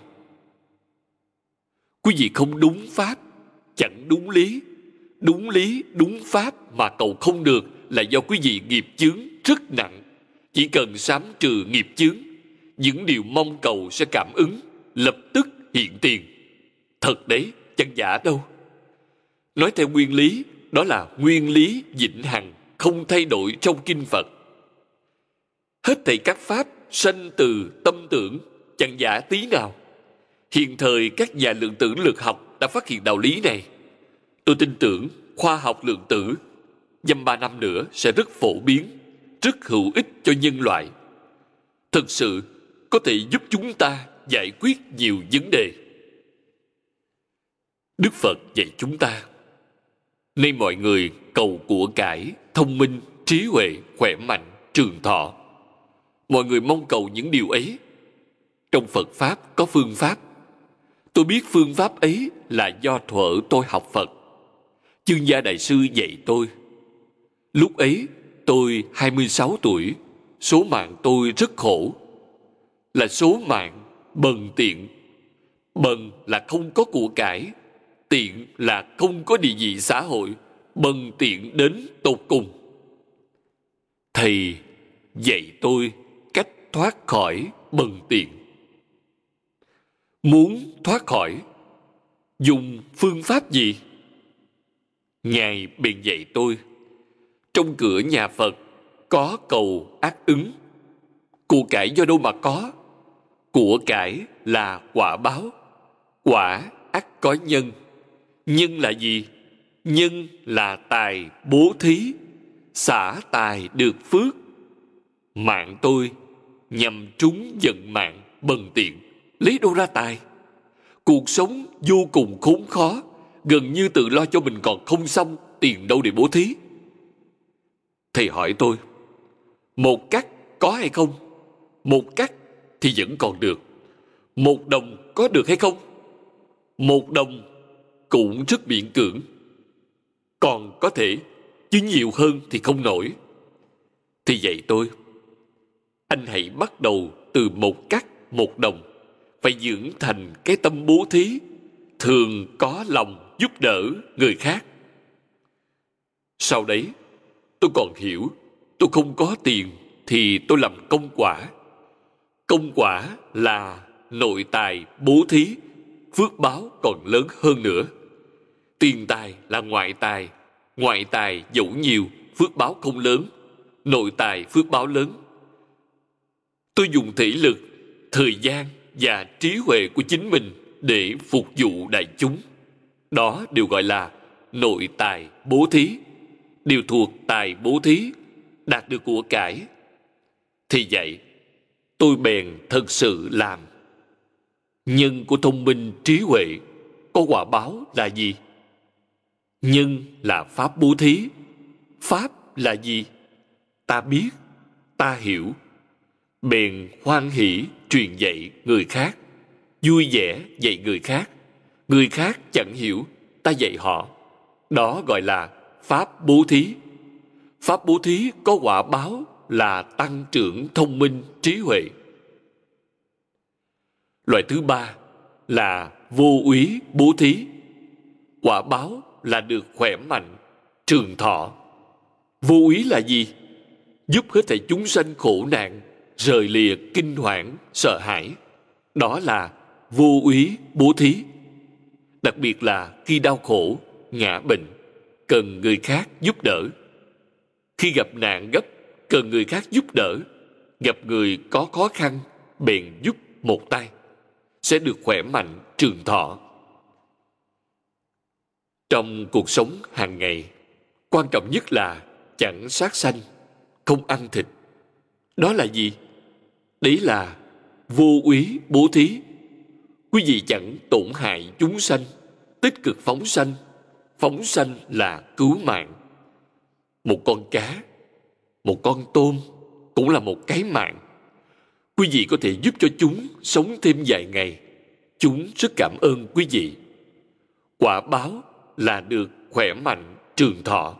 Quý vị không đúng pháp, chẳng đúng lý. Đúng lý, đúng pháp mà cầu không được là do quý vị nghiệp chướng rất nặng. Chỉ cần sám trừ nghiệp chướng, những điều mong cầu sẽ cảm ứng, lập tức hiện tiền. Thật đấy, chẳng giả đâu. Nói theo nguyên lý, đó là nguyên lý vĩnh hằng, không thay đổi trong kinh Phật. Hết thảy các pháp sanh từ tâm tưởng, chẳng giả tí nào. Hiện thời các nhà lượng tử lực học đã phát hiện đạo lý này. Tôi tin tưởng khoa học lượng tử dăm ba năm nữa sẽ rất phổ biến, rất hữu ích cho nhân loại. Thực sự có thể giúp chúng ta giải quyết nhiều vấn đề. Đức Phật dạy chúng ta, nay mọi người cầu của cải, thông minh, trí huệ, khỏe mạnh, trường thọ. Mọi người mong cầu những điều ấy. Trong Phật Pháp có phương pháp. Tôi biết phương pháp ấy là do thuở tôi học Phật. Chương Gia Đại Sư dạy tôi. Lúc ấy tôi hai mươi sáu tuổi, số mạng tôi rất khổ. Là số mạng bần tiện. Bần là không có của cải, tiện là không có địa vị xã hội, bần tiện đến tột cùng. Thầy dạy tôi cách thoát khỏi bần tiện. Muốn thoát khỏi, dùng phương pháp gì? Ngài bèn dạy tôi, trong cửa nhà Phật có cầu ác ứng. Của cải do đâu mà có? Của cải là quả báo. Quả ắt có nhân. Nhân là gì? Nhân là tài bố thí, xả tài được phước. Mạng tôi nhằm trúng vận mạng bần tiện, lấy đâu ra tài? Cuộc sống vô cùng khốn khó, gần như tự lo cho mình còn không xong, tiền đâu để bố thí? Thầy hỏi tôi, một cắt có hay không? Một cắt thì vẫn còn được. Một đồng có được hay không? Một đồng cũng rất miễn cưỡng. Còn có thể, chứ nhiều hơn thì không nổi. Thì vậy tôi, anh hãy bắt đầu từ một cắt, một đồng, phải dưỡng thành cái tâm bố thí, thường có lòng giúp đỡ người khác. Sau đấy, tôi còn hiểu, tôi không có tiền thì tôi làm công quả. Công quả là nội tài bố thí, phước báo còn lớn hơn nữa. Tiền tài là ngoại tài, ngoại tài dẫu nhiều, phước báo không lớn, nội tài phước báo lớn. Tôi dùng thể lực, thời gian và trí huệ của chính mình để phục vụ đại chúng. Đó đều gọi là nội tài bố thí, đều thuộc tài bố thí, đạt được của cải. Thì vậy, tôi bèn thật sự làm. Nhân của thông minh trí huệ có quả báo là gì? Nhân là pháp bố thí. Pháp là gì? Ta biết, ta hiểu. Bèn hoan hỷ truyền dạy người khác, vui vẻ dạy người khác. Người khác chẳng hiểu, ta dạy họ. Đó gọi là pháp bố thí. Pháp bố thí có quả báo là tăng trưởng thông minh trí huệ. Loại thứ ba là vô úy bố thí. Quả báo là được khỏe mạnh, trường thọ. Vô úy là gì? Giúp hết thảy chúng sanh khổ nạn, rời lìa kinh hoảng, sợ hãi. Đó là vô úy bố thí. Đặc biệt là khi đau khổ, ngã bệnh, cần người khác giúp đỡ. Khi gặp nạn gấp, cần người khác giúp đỡ. Gặp người có khó khăn, bèn giúp một tay, sẽ được khỏe mạnh, trường thọ. Trong cuộc sống hàng ngày, quan trọng nhất là chẳng sát sanh, không ăn thịt. Đó là gì? Đấy là vô úy bố thí. Quý vị chẳng tổn hại chúng sanh, tích cực phóng sanh. Phóng sanh là cứu mạng. Một con cá, một con tôm cũng là một cái mạng. Quý vị có thể giúp cho chúng sống thêm vài ngày. Chúng rất cảm ơn quý vị. Quả báo là được khỏe mạnh, trường thọ.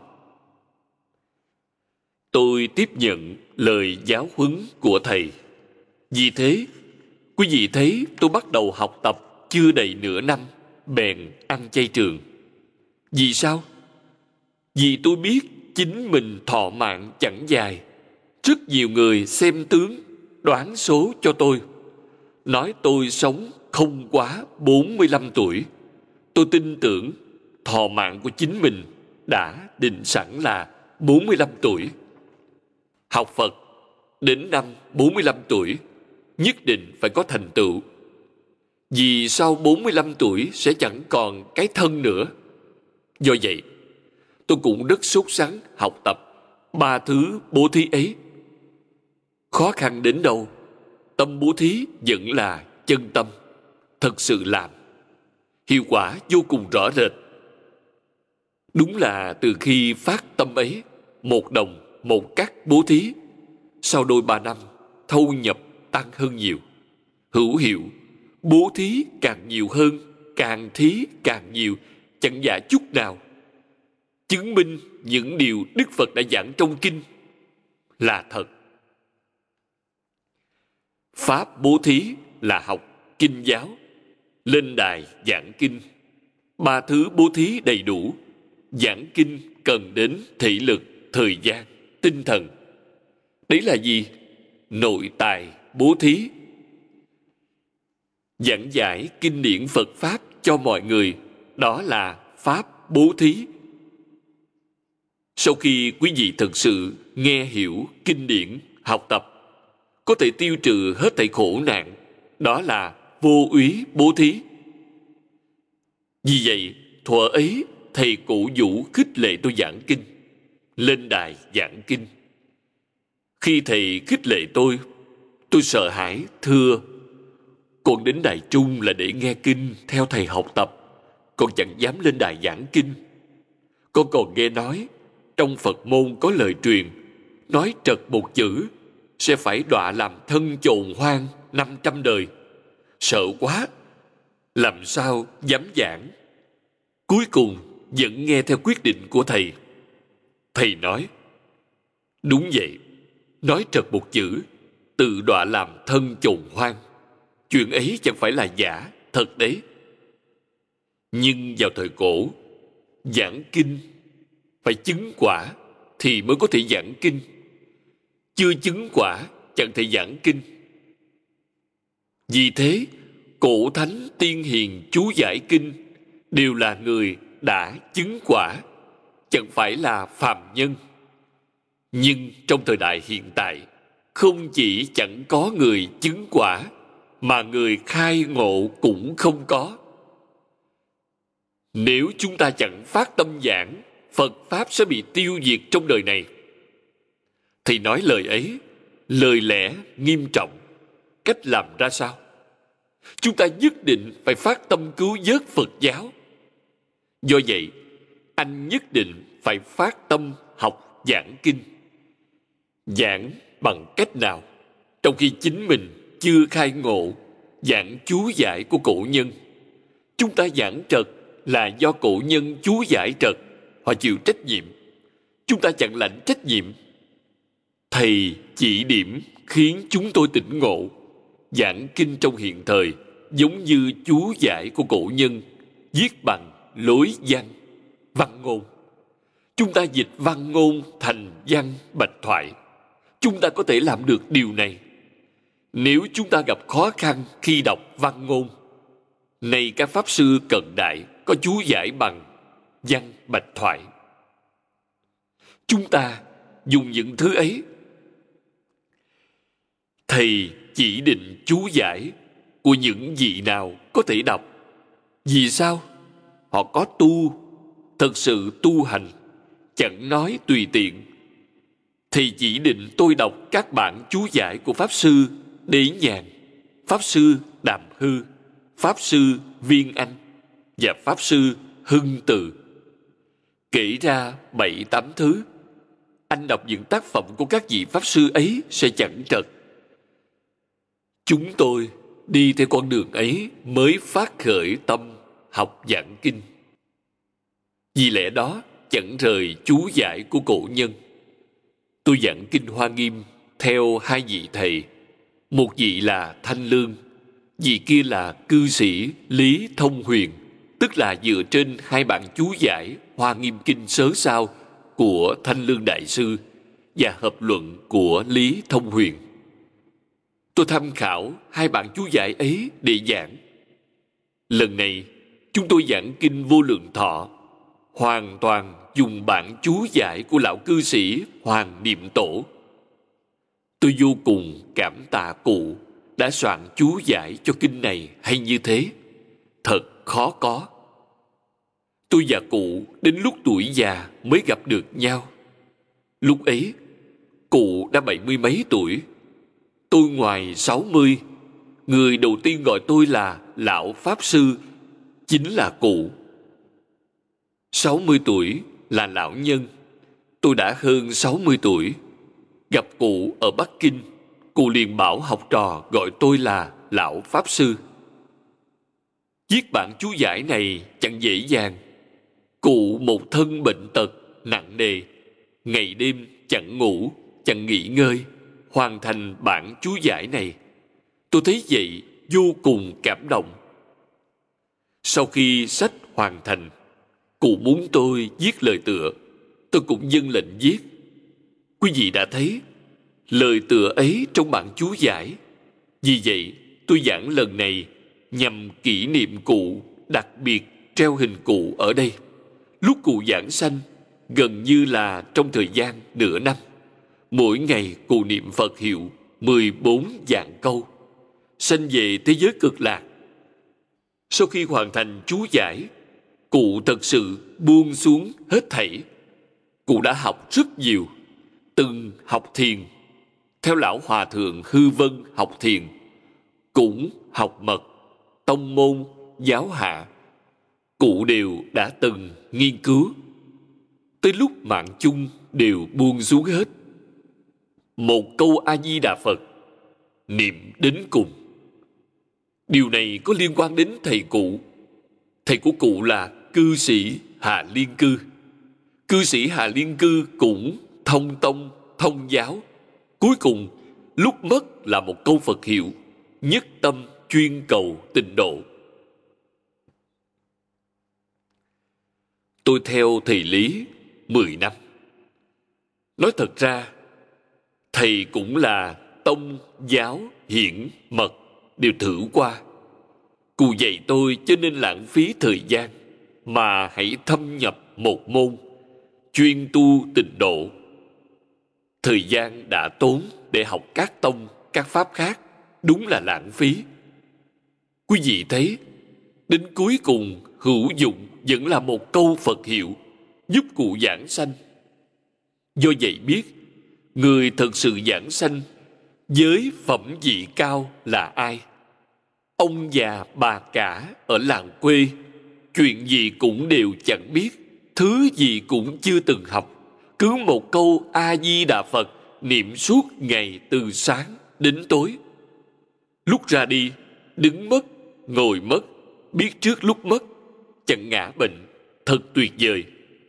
Tôi tiếp nhận lời giáo huấn của thầy. Vì thế, quý vị thấy tôi bắt đầu học tập chưa đầy nửa năm, bèn ăn chay trường. Vì sao? Vì tôi biết chính mình thọ mạng chẳng dài. Rất nhiều người xem tướng, đoán số cho tôi, nói tôi sống không quá bốn mươi lăm tuổi. Tôi tin tưởng thọ mạng của chính mình đã định sẵn là bốn mươi lăm tuổi. Học Phật đến năm bốn mươi lăm tuổi nhất định phải có thành tựu. Vì sau bốn mươi lăm tuổi sẽ chẳng còn cái thân nữa. Do vậy, tôi cũng rất sốt sắng học tập ba thứ bố thí ấy. Khó khăn đến đâu, tâm bố thí vẫn là chân tâm, thật sự làm. Hiệu quả vô cùng rõ rệt. Đúng là từ khi phát tâm ấy, một đồng, một cắt bố thí, sau đôi ba năm, thâu nhập tăng hơn nhiều. Hữu hiệu, bố thí càng nhiều hơn, càng thí càng nhiều, chẳng giả chút nào. Chứng minh những điều Đức Phật đã giảng trong kinh là thật. Pháp bố thí là học kinh giáo, lên đài giảng kinh. Ba thứ bố thí đầy đủ. Giảng kinh cần đến thể lực, thời gian, tinh thần. Đấy là gì? Nội tài bố thí. Giảng giải kinh điển Phật Pháp cho mọi người, đó là Pháp bố thí. Sau khi quý vị thực sự nghe hiểu kinh điển, học tập, có thể tiêu trừ hết thảy khổ nạn, đó là vô úy bố thí. Vì vậy, thuở ấy, thầy cổ vũ khích lệ tôi giảng kinh, lên đài giảng kinh. Khi thầy khích lệ tôi, Tôi sợ hãi, thưa: Con đến đài Trung là để nghe kinh, theo thầy học tập. Con chẳng dám lên đài giảng kinh. Con còn nghe nói, trong Phật môn có lời truyền, nói trật một chữ, sẽ phải đọa làm thân chồn hoang năm trăm đời. Sợ quá, làm sao dám giảng. Cuối cùng vẫn nghe theo quyết định của thầy. Thầy nói: Đúng vậy, nói trật một chữ, tự đọa làm thân chồn hoang. Chuyện ấy chẳng phải là giả, thật đấy. Nhưng vào thời cổ, giảng kinh phải chứng quả thì mới có thể giảng kinh. Chưa chứng quả chẳng thể giảng kinh. Vì thế, cổ thánh tiên hiền chú giải kinh đều là người đã chứng quả, chẳng phải là phàm nhân. Nhưng trong thời đại hiện tại, không chỉ chẳng có người chứng quả, mà người khai ngộ cũng không có. Nếu chúng ta chẳng phát tâm giảng, Phật Pháp sẽ bị tiêu diệt trong đời này. Thì nói lời ấy, lời lẽ nghiêm trọng. Cách làm ra sao? Chúng ta nhất định phải phát tâm cứu vớt Phật giáo. Do vậy, anh nhất định phải phát tâm học giảng kinh. Giảng bằng cách nào? Trong khi chính mình chưa khai ngộ, giảng chú giải của cổ nhân. Chúng ta giảng trật là do cổ nhân chú giải trật, họ chịu trách nhiệm. Chúng ta chẳng lãnh trách nhiệm. Thầy chỉ điểm khiến chúng tôi tỉnh ngộ. Giảng kinh trong hiện thời giống như chú giải của cổ nhân, viết bằng lối văn, văn ngôn. Chúng ta dịch văn ngôn thành văn bạch thoại. Chúng ta có thể làm được điều này. Nếu chúng ta gặp khó khăn khi đọc văn ngôn, này các pháp sư cận đại có chú giải bằng văn bạch thoại. Chúng ta dùng những thứ ấy. Thầy chỉ định chú giải của những vị nào có thể đọc. Vì sao? Họ có tu, thật sự tu hành, chẳng nói tùy tiện. Thầy chỉ định tôi đọc các bản chú giải của Pháp Sư Đế Nhàn, Pháp Sư Đàm Hư, Pháp Sư Viên Anh và Pháp Sư Hưng Từ. Kể ra bảy tám thứ. Anh đọc những tác phẩm của các vị Pháp Sư ấy sẽ chẳng trật. Chúng tôi đi theo con đường ấy mới phát khởi tâm học giảng kinh. Vì lẽ đó chẳng rời chú giải của cổ nhân. Tôi giảng kinh Hoa Nghiêm theo hai vị thầy. Một vị là Thanh Lương, vị kia là cư sĩ Lý Thông Huyền, tức là dựa trên hai bản chú giải Hoa Nghiêm kinh sớ sao của Thanh Lương Đại Sư và hợp luận của Lý Thông Huyền. Tôi tham khảo hai bản chú giải ấy để giảng. Lần này, chúng tôi giảng kinh Vô Lượng Thọ, hoàn toàn dùng bản chú giải của lão cư sĩ Hoàng Niệm Tổ. Tôi vô cùng cảm tạ cụ đã soạn chú giải cho kinh này hay như thế. Thật khó có. Tôi và cụ đến lúc tuổi già mới gặp được nhau. Lúc ấy, cụ đã bảy mươi mấy tuổi. Tôi ngoài sáu mươi. Người đầu tiên gọi tôi là Lão Pháp Sư chính là cụ. sáu mươi tuổi là lão nhân. Tôi đã hơn sáu mươi tuổi. Gặp cụ ở Bắc Kinh, cụ liền bảo học trò gọi tôi là Lão Pháp Sư. Viết bản chú giải này chẳng dễ dàng. Cụ một thân bệnh tật nặng nề, ngày đêm chẳng ngủ, chẳng nghỉ ngơi, hoàn thành bản chú giải này. Tôi thấy vậy vô cùng cảm động. Sau khi sách hoàn thành, cụ muốn tôi viết lời tựa. Tôi cũng dâng lệnh viết. Quý vị đã thấy lời tựa ấy trong bản chú giải. Vì vậy, tôi giảng lần này nhằm kỷ niệm cụ, đặc biệt treo hình cụ ở đây. Lúc cụ giảng sanh, gần như là trong thời gian nửa năm. Mỗi ngày cụ niệm Phật hiệu mười bốn vạn câu, sanh về thế giới cực lạc. Sau khi hoàn thành chú giải, cụ thật sự buông xuống hết thảy. Cụ đã học rất nhiều, từng học thiền, theo lão hòa thượng Hư Vân học thiền, cũng học mật, tông môn, giáo hạ, cụ đều đã từng nghiên cứu. Tới lúc mạng chung đều buông xuống hết. Một câu A Di Đà Phật, niệm đến cùng. Điều này có liên quan đến thầy cụ. Thầy của cụ là cư sĩ Hà Liên Cư. Cư sĩ Hà Liên Cư cũng thông tông, thông giáo. Cuối cùng, lúc mất là một câu Phật hiệu: nhất tâm chuyên cầu tịnh độ. Tôi theo thầy Lý mười năm. Nói thật ra, thầy cũng là tông, giáo, hiển, mật đều thử qua. Cụ dạy tôi cho nên lãng phí thời gian, mà hãy thâm nhập một môn, chuyên tu tịnh độ. Thời gian đã tốn để học các tông, các pháp khác, đúng là lãng phí. Quý vị thấy, đến cuối cùng hữu dụng vẫn là một câu Phật hiệu, giúp cụ giảng sanh. Do vậy biết, người thật sự giảng sanh, giới phẩm vị cao là ai? Ông già bà cả ở làng quê, chuyện gì cũng đều chẳng biết, thứ gì cũng chưa từng học. Cứ một câu A-di-đà Phật niệm suốt ngày từ sáng đến tối. Lúc ra đi, đứng mất, ngồi mất, biết trước lúc mất, chẳng ngã bệnh, thật tuyệt vời.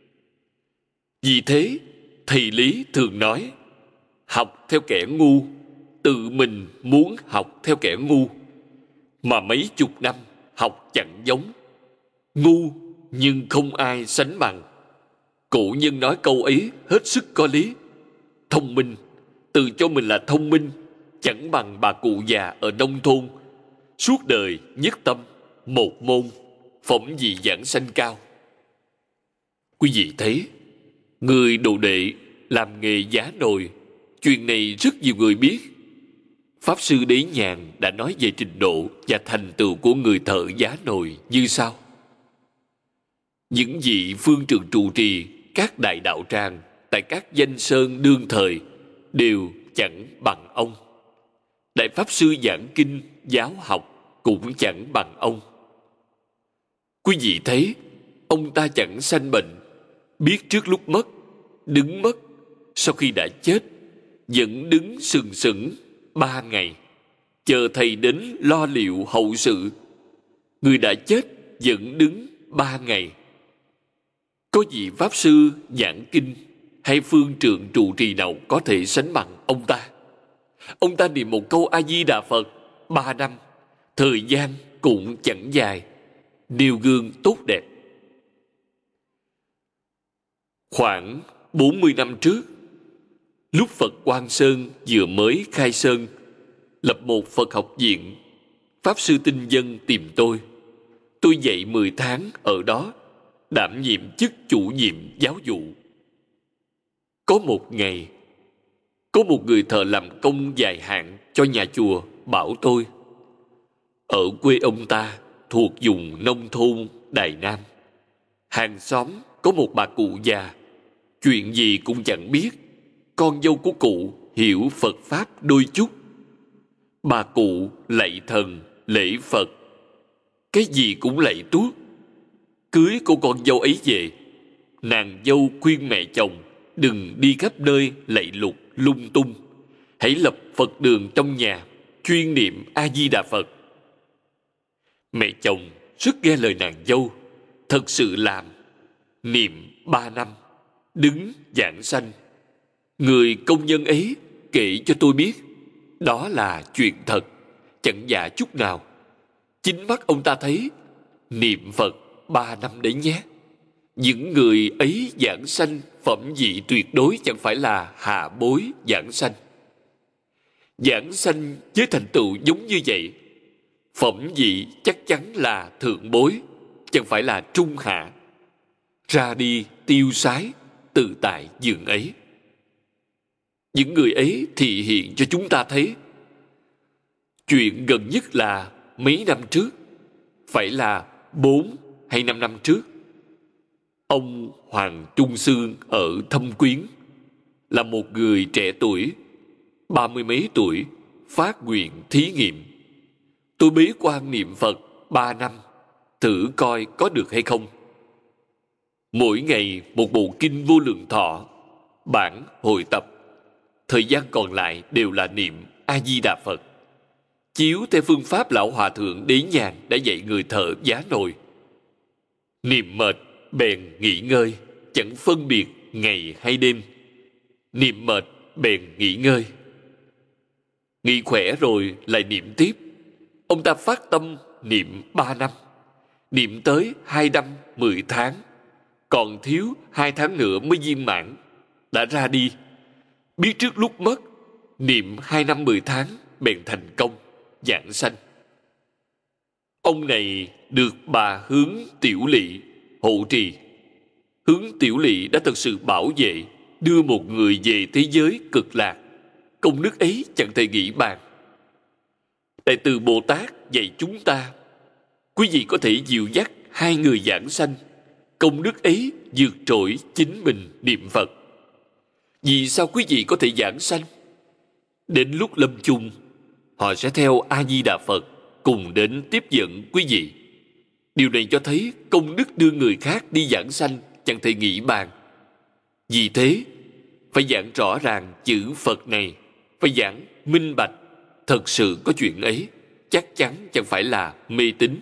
Vì thế, thầy Lý thường nói, học theo kẻ ngu, tự mình muốn học theo kẻ ngu, mà mấy chục năm học chẳng giống. Ngu nhưng không ai sánh bằng. Cổ nhân nói câu ấy hết sức có lý. Thông minh, tự cho mình là thông minh, chẳng bằng bà cụ già ở nông thôn, suốt đời nhất tâm, một môn, phẩm vị giảng sanh cao. Quý vị thấy, người đồ đệ làm nghề giá nồi, chuyện này rất nhiều người biết. Pháp sư Đế Nhàn đã nói về trình độ và thành tựu của người thợ giá nồi như sau. Những vị phương trường trụ trì các đại đạo tràng tại các danh sơn đương thời đều chẳng bằng ông. Đại Pháp sư giảng kinh, giáo học cũng chẳng bằng ông. Quý vị thấy, ông ta chẳng sanh bệnh, biết trước lúc mất, đứng mất, sau khi đã chết, vẫn đứng sừng sững ba ngày, chờ thầy đến lo liệu hậu sự. Người đã chết vẫn đứng ba ngày. Có vị Pháp sư giảng kinh hay phương trượng trụ trì nào có thể sánh bằng ông ta? Ông ta niệm một câu A-di-đà Phật ba năm, thời gian cũng chẳng dài, nêu gương tốt đẹp. Khoảng bốn mươi năm trước, lúc Phật Quang Sơn vừa mới khai sơn, lập một Phật học viện, Pháp sư Tinh Dân tìm tôi. Tôi dạy mười tháng ở đó, đảm nhiệm chức chủ nhiệm giáo vụ. Có một ngày, có một người thợ làm công dài hạn cho nhà chùa bảo tôi, ở quê ông ta thuộc vùng nông thôn Đài Nam, hàng xóm có một bà cụ già, chuyện gì cũng chẳng biết. Con dâu của cụ hiểu Phật Pháp đôi chút. Bà cụ lạy thần, lễ Phật, cái gì cũng lạy tuốt. Cưới cô con dâu ấy về, nàng dâu khuyên mẹ chồng đừng đi khắp nơi lạy lục lung tung, hãy lập Phật đường trong nhà, chuyên niệm A-di-đà Phật. Mẹ chồng rất nghe lời nàng dâu, thật sự làm, niệm ba năm, đứng giảng sanh. Người công nhân ấy kể cho tôi biết, đó là chuyện thật, chẳng giả chút nào. Chính mắt ông ta thấy, niệm Phật ba năm đấy nhé. Những người ấy giảng sanh phẩm vị tuyệt đối chẳng phải là hạ bối giảng sanh. Giảng sanh với thành tựu giống như vậy, phẩm vị chắc chắn là thượng bối, chẳng phải là trung hạ. Ra đi tiêu sái, tự tại giường ấy. Những người ấy thị hiện cho chúng ta thấy. Chuyện gần nhất là mấy năm trước, phải là bốn hay năm năm trước. Ông Hoàng Trung Sương ở Thâm Quyến là một người trẻ tuổi. ba mươi mấy tuổi, phát nguyện thí nghiệm. Tôi bế quan niệm Phật ba năm, thử coi có được hay không. Mỗi ngày một bộ kinh Vô Lượng Thọ, bản hồi tập. Thời gian còn lại đều là niệm A-di-đà Phật. Chiếu theo phương pháp Lão Hòa Thượng Đế Nhàn đã dạy người thợ giá nồi. Niệm mệt, bèn nghỉ ngơi, chẳng phân biệt ngày hay đêm. Niệm mệt, bèn nghỉ ngơi. Nghỉ khỏe rồi lại niệm tiếp. Ông ta phát tâm niệm ba năm. Niệm tới hai năm mười tháng. Còn thiếu hai tháng nữa mới viên mãn. Đã ra đi. Biết trước lúc mất, niệm hai năm mười tháng bèn thành công, giảng sanh. Ông này được bà Hướng Tiểu Lỵ hộ trì. Hướng Tiểu Lỵ đã thật sự bảo vệ, đưa một người về thế giới cực lạc. Công đức ấy chẳng thể nghĩ bàn. Đại từ Bồ Tát dạy chúng ta, quý vị có thể dìu dắt hai người giảng sanh. Công đức ấy vượt trội chính mình niệm Phật. Vì sao quý vị có thể giảng sanh? Đến lúc lâm chung, họ sẽ theo A-di-đà Phật cùng đến tiếp dẫn quý vị. Điều này cho thấy công đức đưa người khác đi giảng sanh chẳng thể nghĩ bàn. Vì thế, phải giảng rõ ràng chữ Phật này, phải giảng minh bạch. Thật sự có chuyện ấy, chắc chắn chẳng phải là mê tín.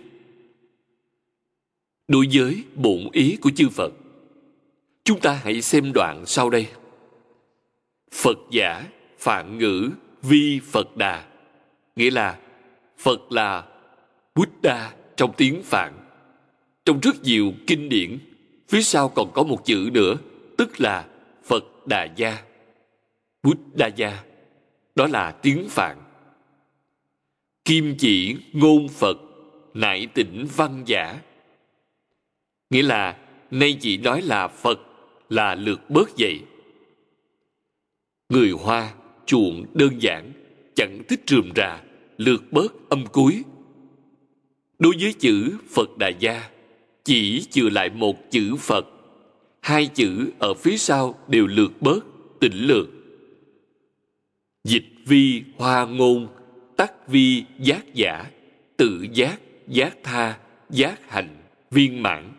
Đối với bổn ý của chư Phật, chúng ta hãy xem đoạn sau đây. Phật giả, Phạn ngữ, vi Phật đà. Nghĩa là Phật là Buddha trong tiếng Phạn. Trong rất nhiều kinh điển, phía sau còn có một chữ nữa, tức là Phật Đà Gia. Buddha Gia, đó là tiếng Phạn. Kim chỉ ngôn Phật, nại tỉnh văn giả. Nghĩa là nay chỉ nói là Phật, là lược bớt vậy. Người Hoa chuộng đơn giản, chẳng thích rườm rà, lược bớt âm cuối. Đối với chữ Phật Đà Gia, chỉ chừa lại một chữ Phật. Hai chữ ở phía sau đều lược bớt, tỉnh lược. Dịch vi hoa ngôn, tắc vi giác giả, tự giác, giác tha, giác hạnh, viên mãn.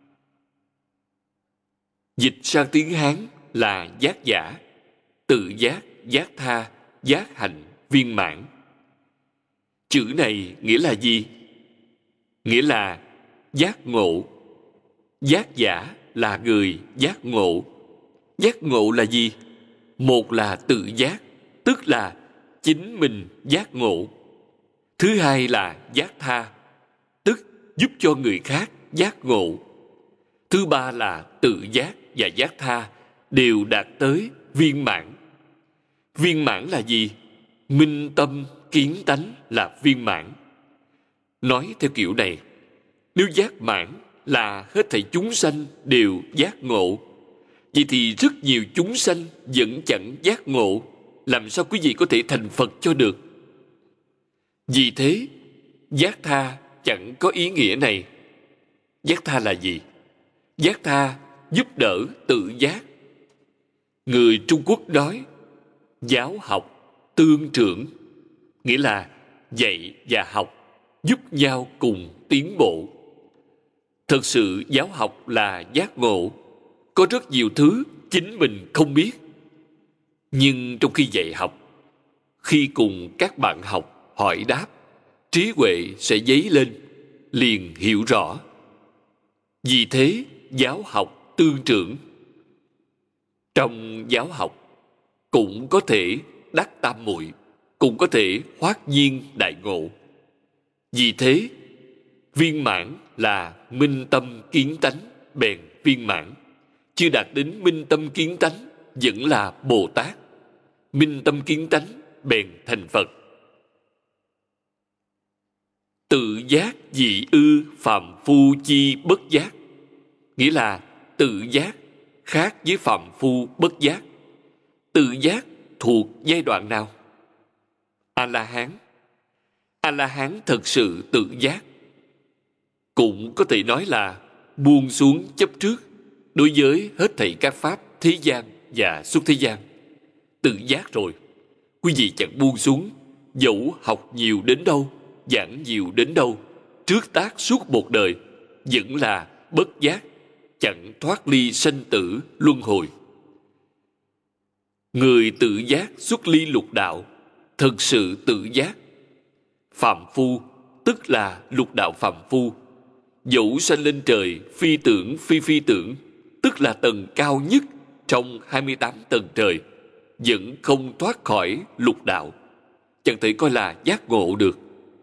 Dịch sang tiếng Hán là giác giả, tự giác, giác tha, giác hạnh, viên mãn. Chữ này nghĩa là gì? Nghĩa là giác ngộ. Giác giả là người giác ngộ. Giác ngộ là gì? Một là tự giác, tức là chính mình giác ngộ. Thứ hai là giác tha, tức giúp cho người khác giác ngộ. Thứ ba là tự giác và giác tha đều đạt tới viên mãn. Viên mãn là gì? Minh tâm kiến tánh là viên mãn. Nói theo kiểu này, nếu giác mãn là hết thảy chúng sanh đều giác ngộ, vậy thì rất nhiều chúng sanh vẫn chẳng giác ngộ. Làm sao quý vị có thể thành Phật cho được? Vì thế, giác tha chẳng có ý nghĩa này. Giác tha là gì? Giác tha giúp đỡ tự giác. Người Trung Quốc nói, giáo học tương trưởng, nghĩa là dạy và học giúp nhau cùng tiến bộ. Thật sự giáo học là giác ngộ. Có rất nhiều thứ chính mình không biết. Nhưng trong khi dạy học, khi cùng các bạn học hỏi đáp, trí huệ sẽ dấy lên, liền hiểu rõ. Vì thế, giáo học tương trưởng. Trong giáo học, cũng có thể đắc tam muội, cũng có thể hoát nhiên đại ngộ. Vì thế, viên mãn là minh tâm kiến tánh, bèn viên mãn. Chưa đạt đến minh tâm kiến tánh, vẫn là Bồ Tát. Minh tâm kiến tánh, bèn thành Phật. Tự giác dị ư phàm phu chi bất giác. Nghĩa là tự giác khác với phàm phu bất giác. Tự giác thuộc giai đoạn nào? A-la-hán. A-la-hán thật sự tự giác. Cũng có thể nói là buông xuống chấp trước đối với hết thảy các pháp thế gian và xuất thế gian. Tự giác rồi, quý vị chẳng buông xuống, dẫu học nhiều đến đâu, giảng nhiều đến đâu, trước tác suốt một đời, vẫn là bất giác, chẳng thoát ly sanh tử luân hồi. Người tự giác xuất ly lục đạo, thực sự tự giác. Phàm phu tức là lục đạo phàm phu, dẫu sanh lên trời phi tưởng phi phi tưởng, tức là tầng cao nhất trong hai mươi tám tầng trời, vẫn không thoát khỏi lục đạo, chẳng thể coi là giác ngộ được.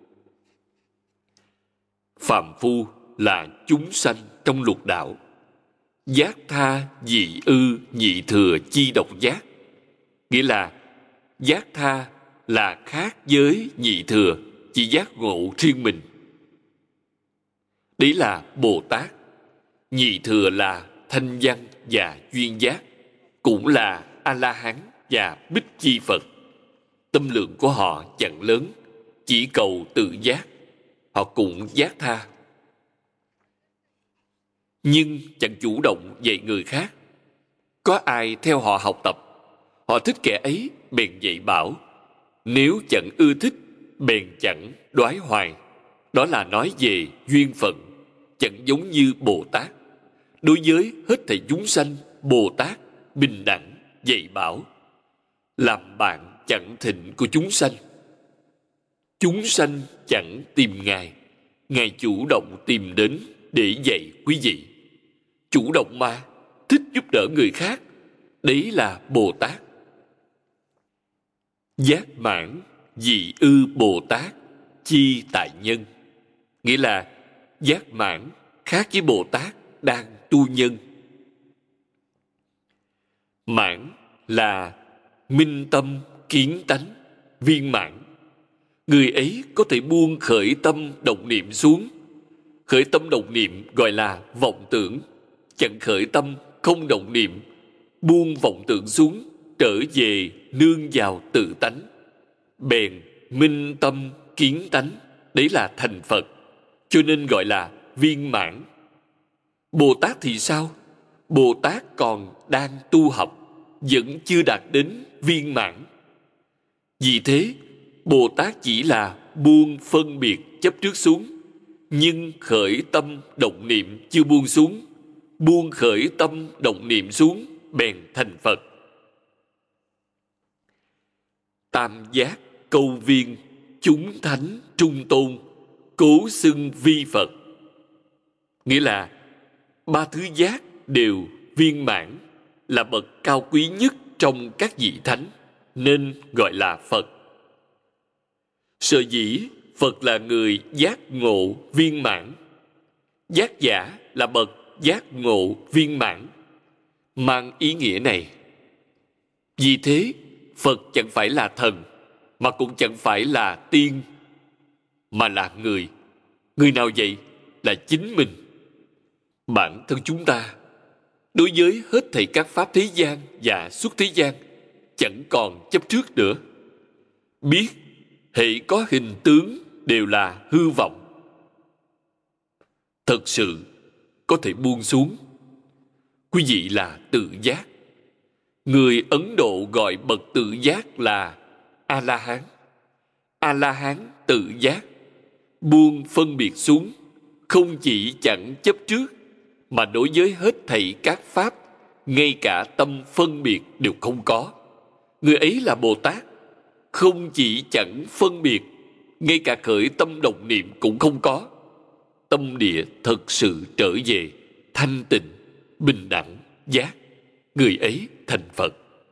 Phàm phu là chúng sanh trong lục đạo. Giác tha dị ư nhị thừa chi độc giác, nghĩa là giác tha là khác với nhị thừa, chỉ giác ngộ riêng mình. Đấy là Bồ Tát. Nhị thừa là thanh văn và duyên giác, cũng là A-la-hán và Bích Chi Phật. Tâm lượng của họ chẳng lớn, chỉ cầu tự giác. Họ cũng giác tha, nhưng chẳng chủ động dạy người khác. Có ai theo họ học tập, họ thích kẻ ấy bèn dạy bảo, nếu chẳng ưa thích bèn chẳng đoái hoài. Đó là nói về duyên phận, chẳng giống như Bồ Tát. Đối với hết thảy chúng sanh, Bồ Tát bình đẳng dạy bảo, làm bạn chẳng thịnh của chúng sanh. Chúng sanh chẳng tìm Ngài, Ngài chủ động tìm đến để dạy quý vị. Chủ động mà, thích giúp đỡ người khác, đấy là Bồ Tát. Giác mãn dị ư Bồ Tát chi tại nhân, nghĩa là giác mãn khác với Bồ Tát đang tu nhân. Mãn là minh tâm kiến tánh, viên mãn. Người ấy có thể buông khởi tâm động niệm xuống. Khởi tâm động niệm gọi là vọng tưởng. Chẳng khởi tâm không động niệm, buông vọng tưởng xuống, trở về nương vào tự tánh, bèn minh tâm kiến tánh, đấy là thành Phật, cho nên gọi là viên mãn. Bồ Tát thì sao? Bồ Tát còn đang tu học, vẫn chưa đạt đến viên mãn. Vì thế, Bồ Tát chỉ là buông phân biệt chấp trước xuống, nhưng khởi tâm động niệm chưa buông xuống. Buông khởi tâm động niệm xuống, bèn thành Phật. Tam giác câu viên, chúng thánh trung tôn, cố xưng vi Phật. Nghĩa là ba thứ giác đều viên mãn, là bậc cao quý nhất trong các vị thánh, nên gọi là Phật. Sở dĩ Phật là người giác ngộ viên mãn, giác giả là bậc giác ngộ viên mãn, mang ý nghĩa này. Vì thế, Phật chẳng phải là thần, mà cũng chẳng phải là tiên, mà là người. Người nào vậy? Là chính mình. Bản thân chúng ta, đối với hết thảy các pháp thế gian và xuất thế gian, chẳng còn chấp trước nữa. Biết, hễ có hình tướng đều là hư vọng. Thật sự có thể buông xuống. Quý vị là tự giác. Người Ấn Độ gọi bậc tự giác là A-la-hán. A-la-hán tự giác, buông phân biệt xuống, không chỉ chẳng chấp trước, mà đối với hết thảy các pháp, ngay cả tâm phân biệt đều không có. Người ấy là Bồ Tát, không chỉ chẳng phân biệt, ngay cả khởi tâm động niệm cũng không có. Tâm địa thật sự trở về thanh tịnh, bình đẳng, giác. Người ấy thành Phật.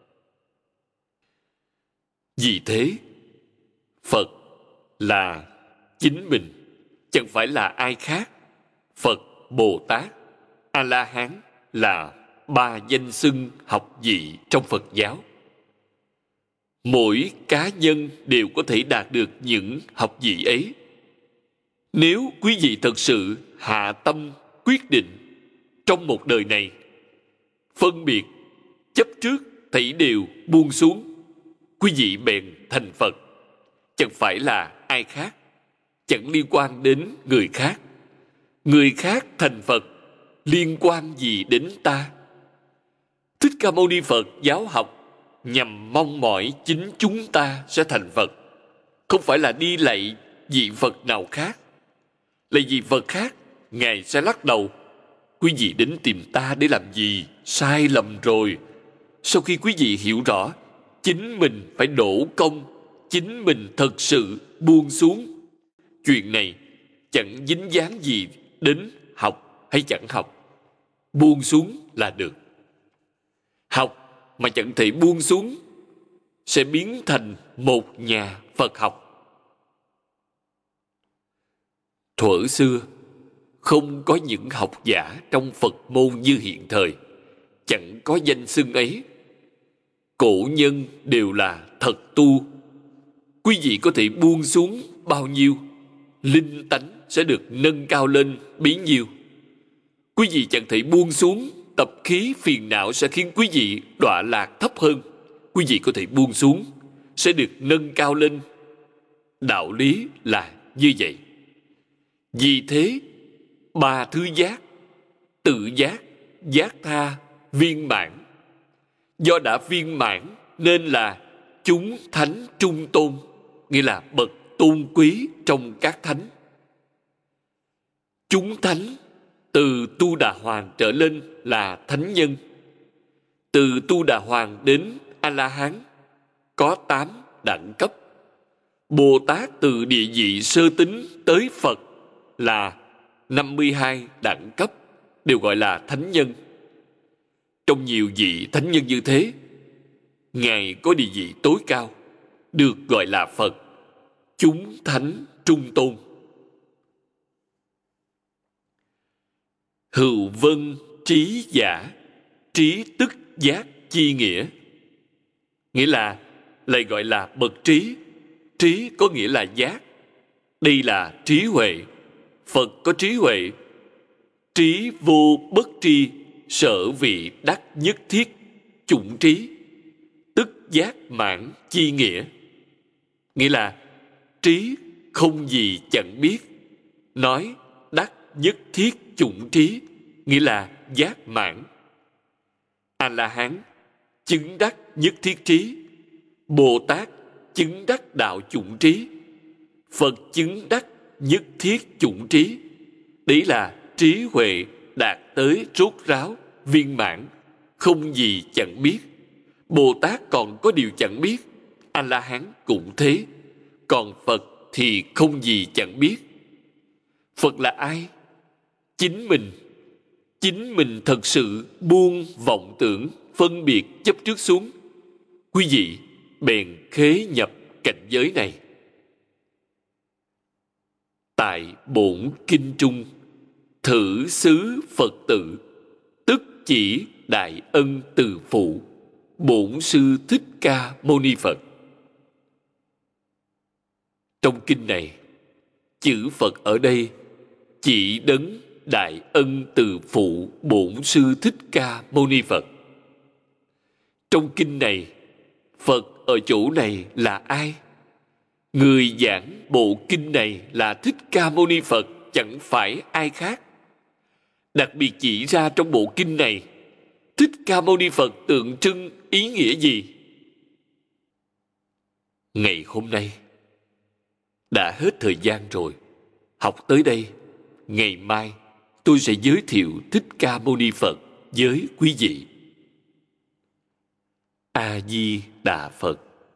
Vì thế, Phật là chính mình, chẳng phải là ai khác. Phật, Bồ Tát, A-la-hán là ba danh xưng học vị trong Phật giáo. Mỗi cá nhân đều có thể đạt được những học vị ấy. Nếu quý vị thật sự hạ tâm quyết định trong một đời này, phân biệt, chấp trước thảy đều buông xuống, quý vị bèn thành Phật. Chẳng phải là ai khác, chẳng liên quan đến người khác. Người khác thành Phật, liên quan gì đến ta? Thích Ca Mâu Ni Phật giáo học nhằm mong mỏi chính chúng ta sẽ thành Phật, không phải là đi lạy vị Phật nào khác. Lạy vị Phật khác, Ngài sẽ lắc đầu: quý vị đến tìm ta để làm gì? Sai lầm rồi. Sau khi quý vị hiểu rõ, chính mình phải đổ công, chính mình thật sự buông xuống. Chuyện này chẳng dính dáng gì đến học hay chẳng học. Buông xuống là được. Học mà chẳng thể buông xuống sẽ biến thành một nhà Phật học. Thuở xưa, không có những học giả trong Phật môn như hiện thời, chẳng có danh xưng ấy. Cổ nhân đều là thật tu. Quý vị có thể buông xuống bao nhiêu, linh tánh sẽ được nâng cao lên bấy nhiêu. Quý vị chẳng thể buông xuống, tập khí phiền não sẽ khiến quý vị đọa lạc thấp hơn. Quý vị có thể buông xuống, sẽ được nâng cao lên. Đạo lý là như vậy. Vì thế, ba thứ giác, tự giác, giác tha, viên mãn. Do đã viên mãn nên là chúng thánh trung tôn, nghĩa là bậc tôn quý trong các thánh. Chúng thánh từ Tu Đà Hoàng trở lên là thánh nhân. Từ Tu Đà Hoàng đến A-la-hán có tám đẳng cấp. Bồ Tát từ địa vị sơ tính tới Phật là năm mươi hai đẳng cấp, đều gọi là thánh nhân. Trong nhiều vị thánh nhân như thế, Ngài có địa vị tối cao, được gọi là Phật, chúng thánh trung tôn. Hữu vân trí giả, trí tức giác chi nghĩa. Nghĩa là lại gọi là bậc trí. Trí có nghĩa là giác. Đây là trí huệ. Phật có trí huệ. Trí vô bất tri, sở vị đắc nhất thiết, chủng trí. Tức giác mãn chi nghĩa. Nghĩa là trí không gì chẳng biết. Nói đắc nhất thiết chủng trí, nghĩa là giác mãn. A-la-hán chứng đắc nhất thiết trí. Bồ Tát chứng đắc đạo chủng trí. Phật chứng đắc nhất thiết chủng trí. Đấy là trí huệ đạt tới rốt ráo, viên mãn, không gì chẳng biết. Bồ Tát còn có điều chẳng biết, A-la-hán cũng thế. Còn Phật thì không gì chẳng biết. Phật là ai? Chính mình. Chính mình thật sự buông vọng tưởng, phân biệt chấp trước xuống. Quý vị bèn khế nhập cảnh giới này. Tại bổn kinh trung, thử xứ Phật tự, tức chỉ đại ân từ phụ, bổn sư Thích Ca Mâu Ni Phật. Trong kinh này, chữ Phật ở đây chỉ đấng đại ân từ phụ bổn sư Thích Ca Mâu Ni Phật. Trong kinh này, Phật ở chỗ này là ai? Người giảng bộ kinh này là Thích Ca Mâu Ni Phật, chẳng phải ai khác. Đặc biệt chỉ ra trong bộ kinh này, Thích Ca Mâu Ni Phật tượng trưng ý nghĩa gì? Ngày hôm nay đã hết thời gian rồi. Học tới đây, ngày mai tôi sẽ giới thiệu Thích Ca Mâu Ni Phật với quý vị. A Di Đà Phật.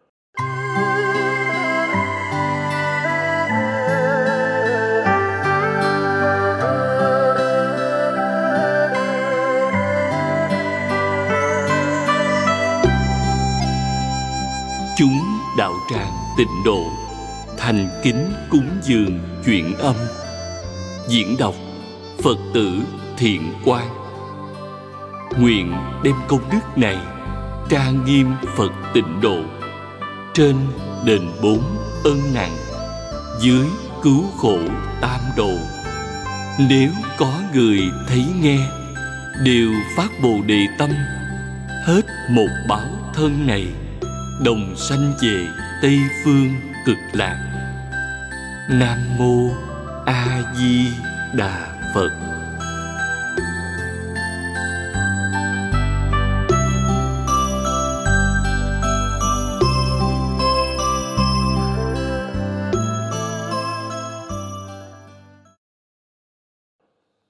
Chúng đạo tràng Tịnh Độ thành kính cúng dường chuyện âm. Diễn đọc Phật tử Thiện Quang. Nguyện đem công đức này trang nghiêm Phật Tịnh Độ, trên đền bốn ân nặng, dưới cứu khổ tam độ. Nếu có người thấy nghe, đều phát Bồ Đề tâm, hết một báo thân này, đồng sanh về Tây Phương Cực Lạc. Nam Mô A Di Đà Phật.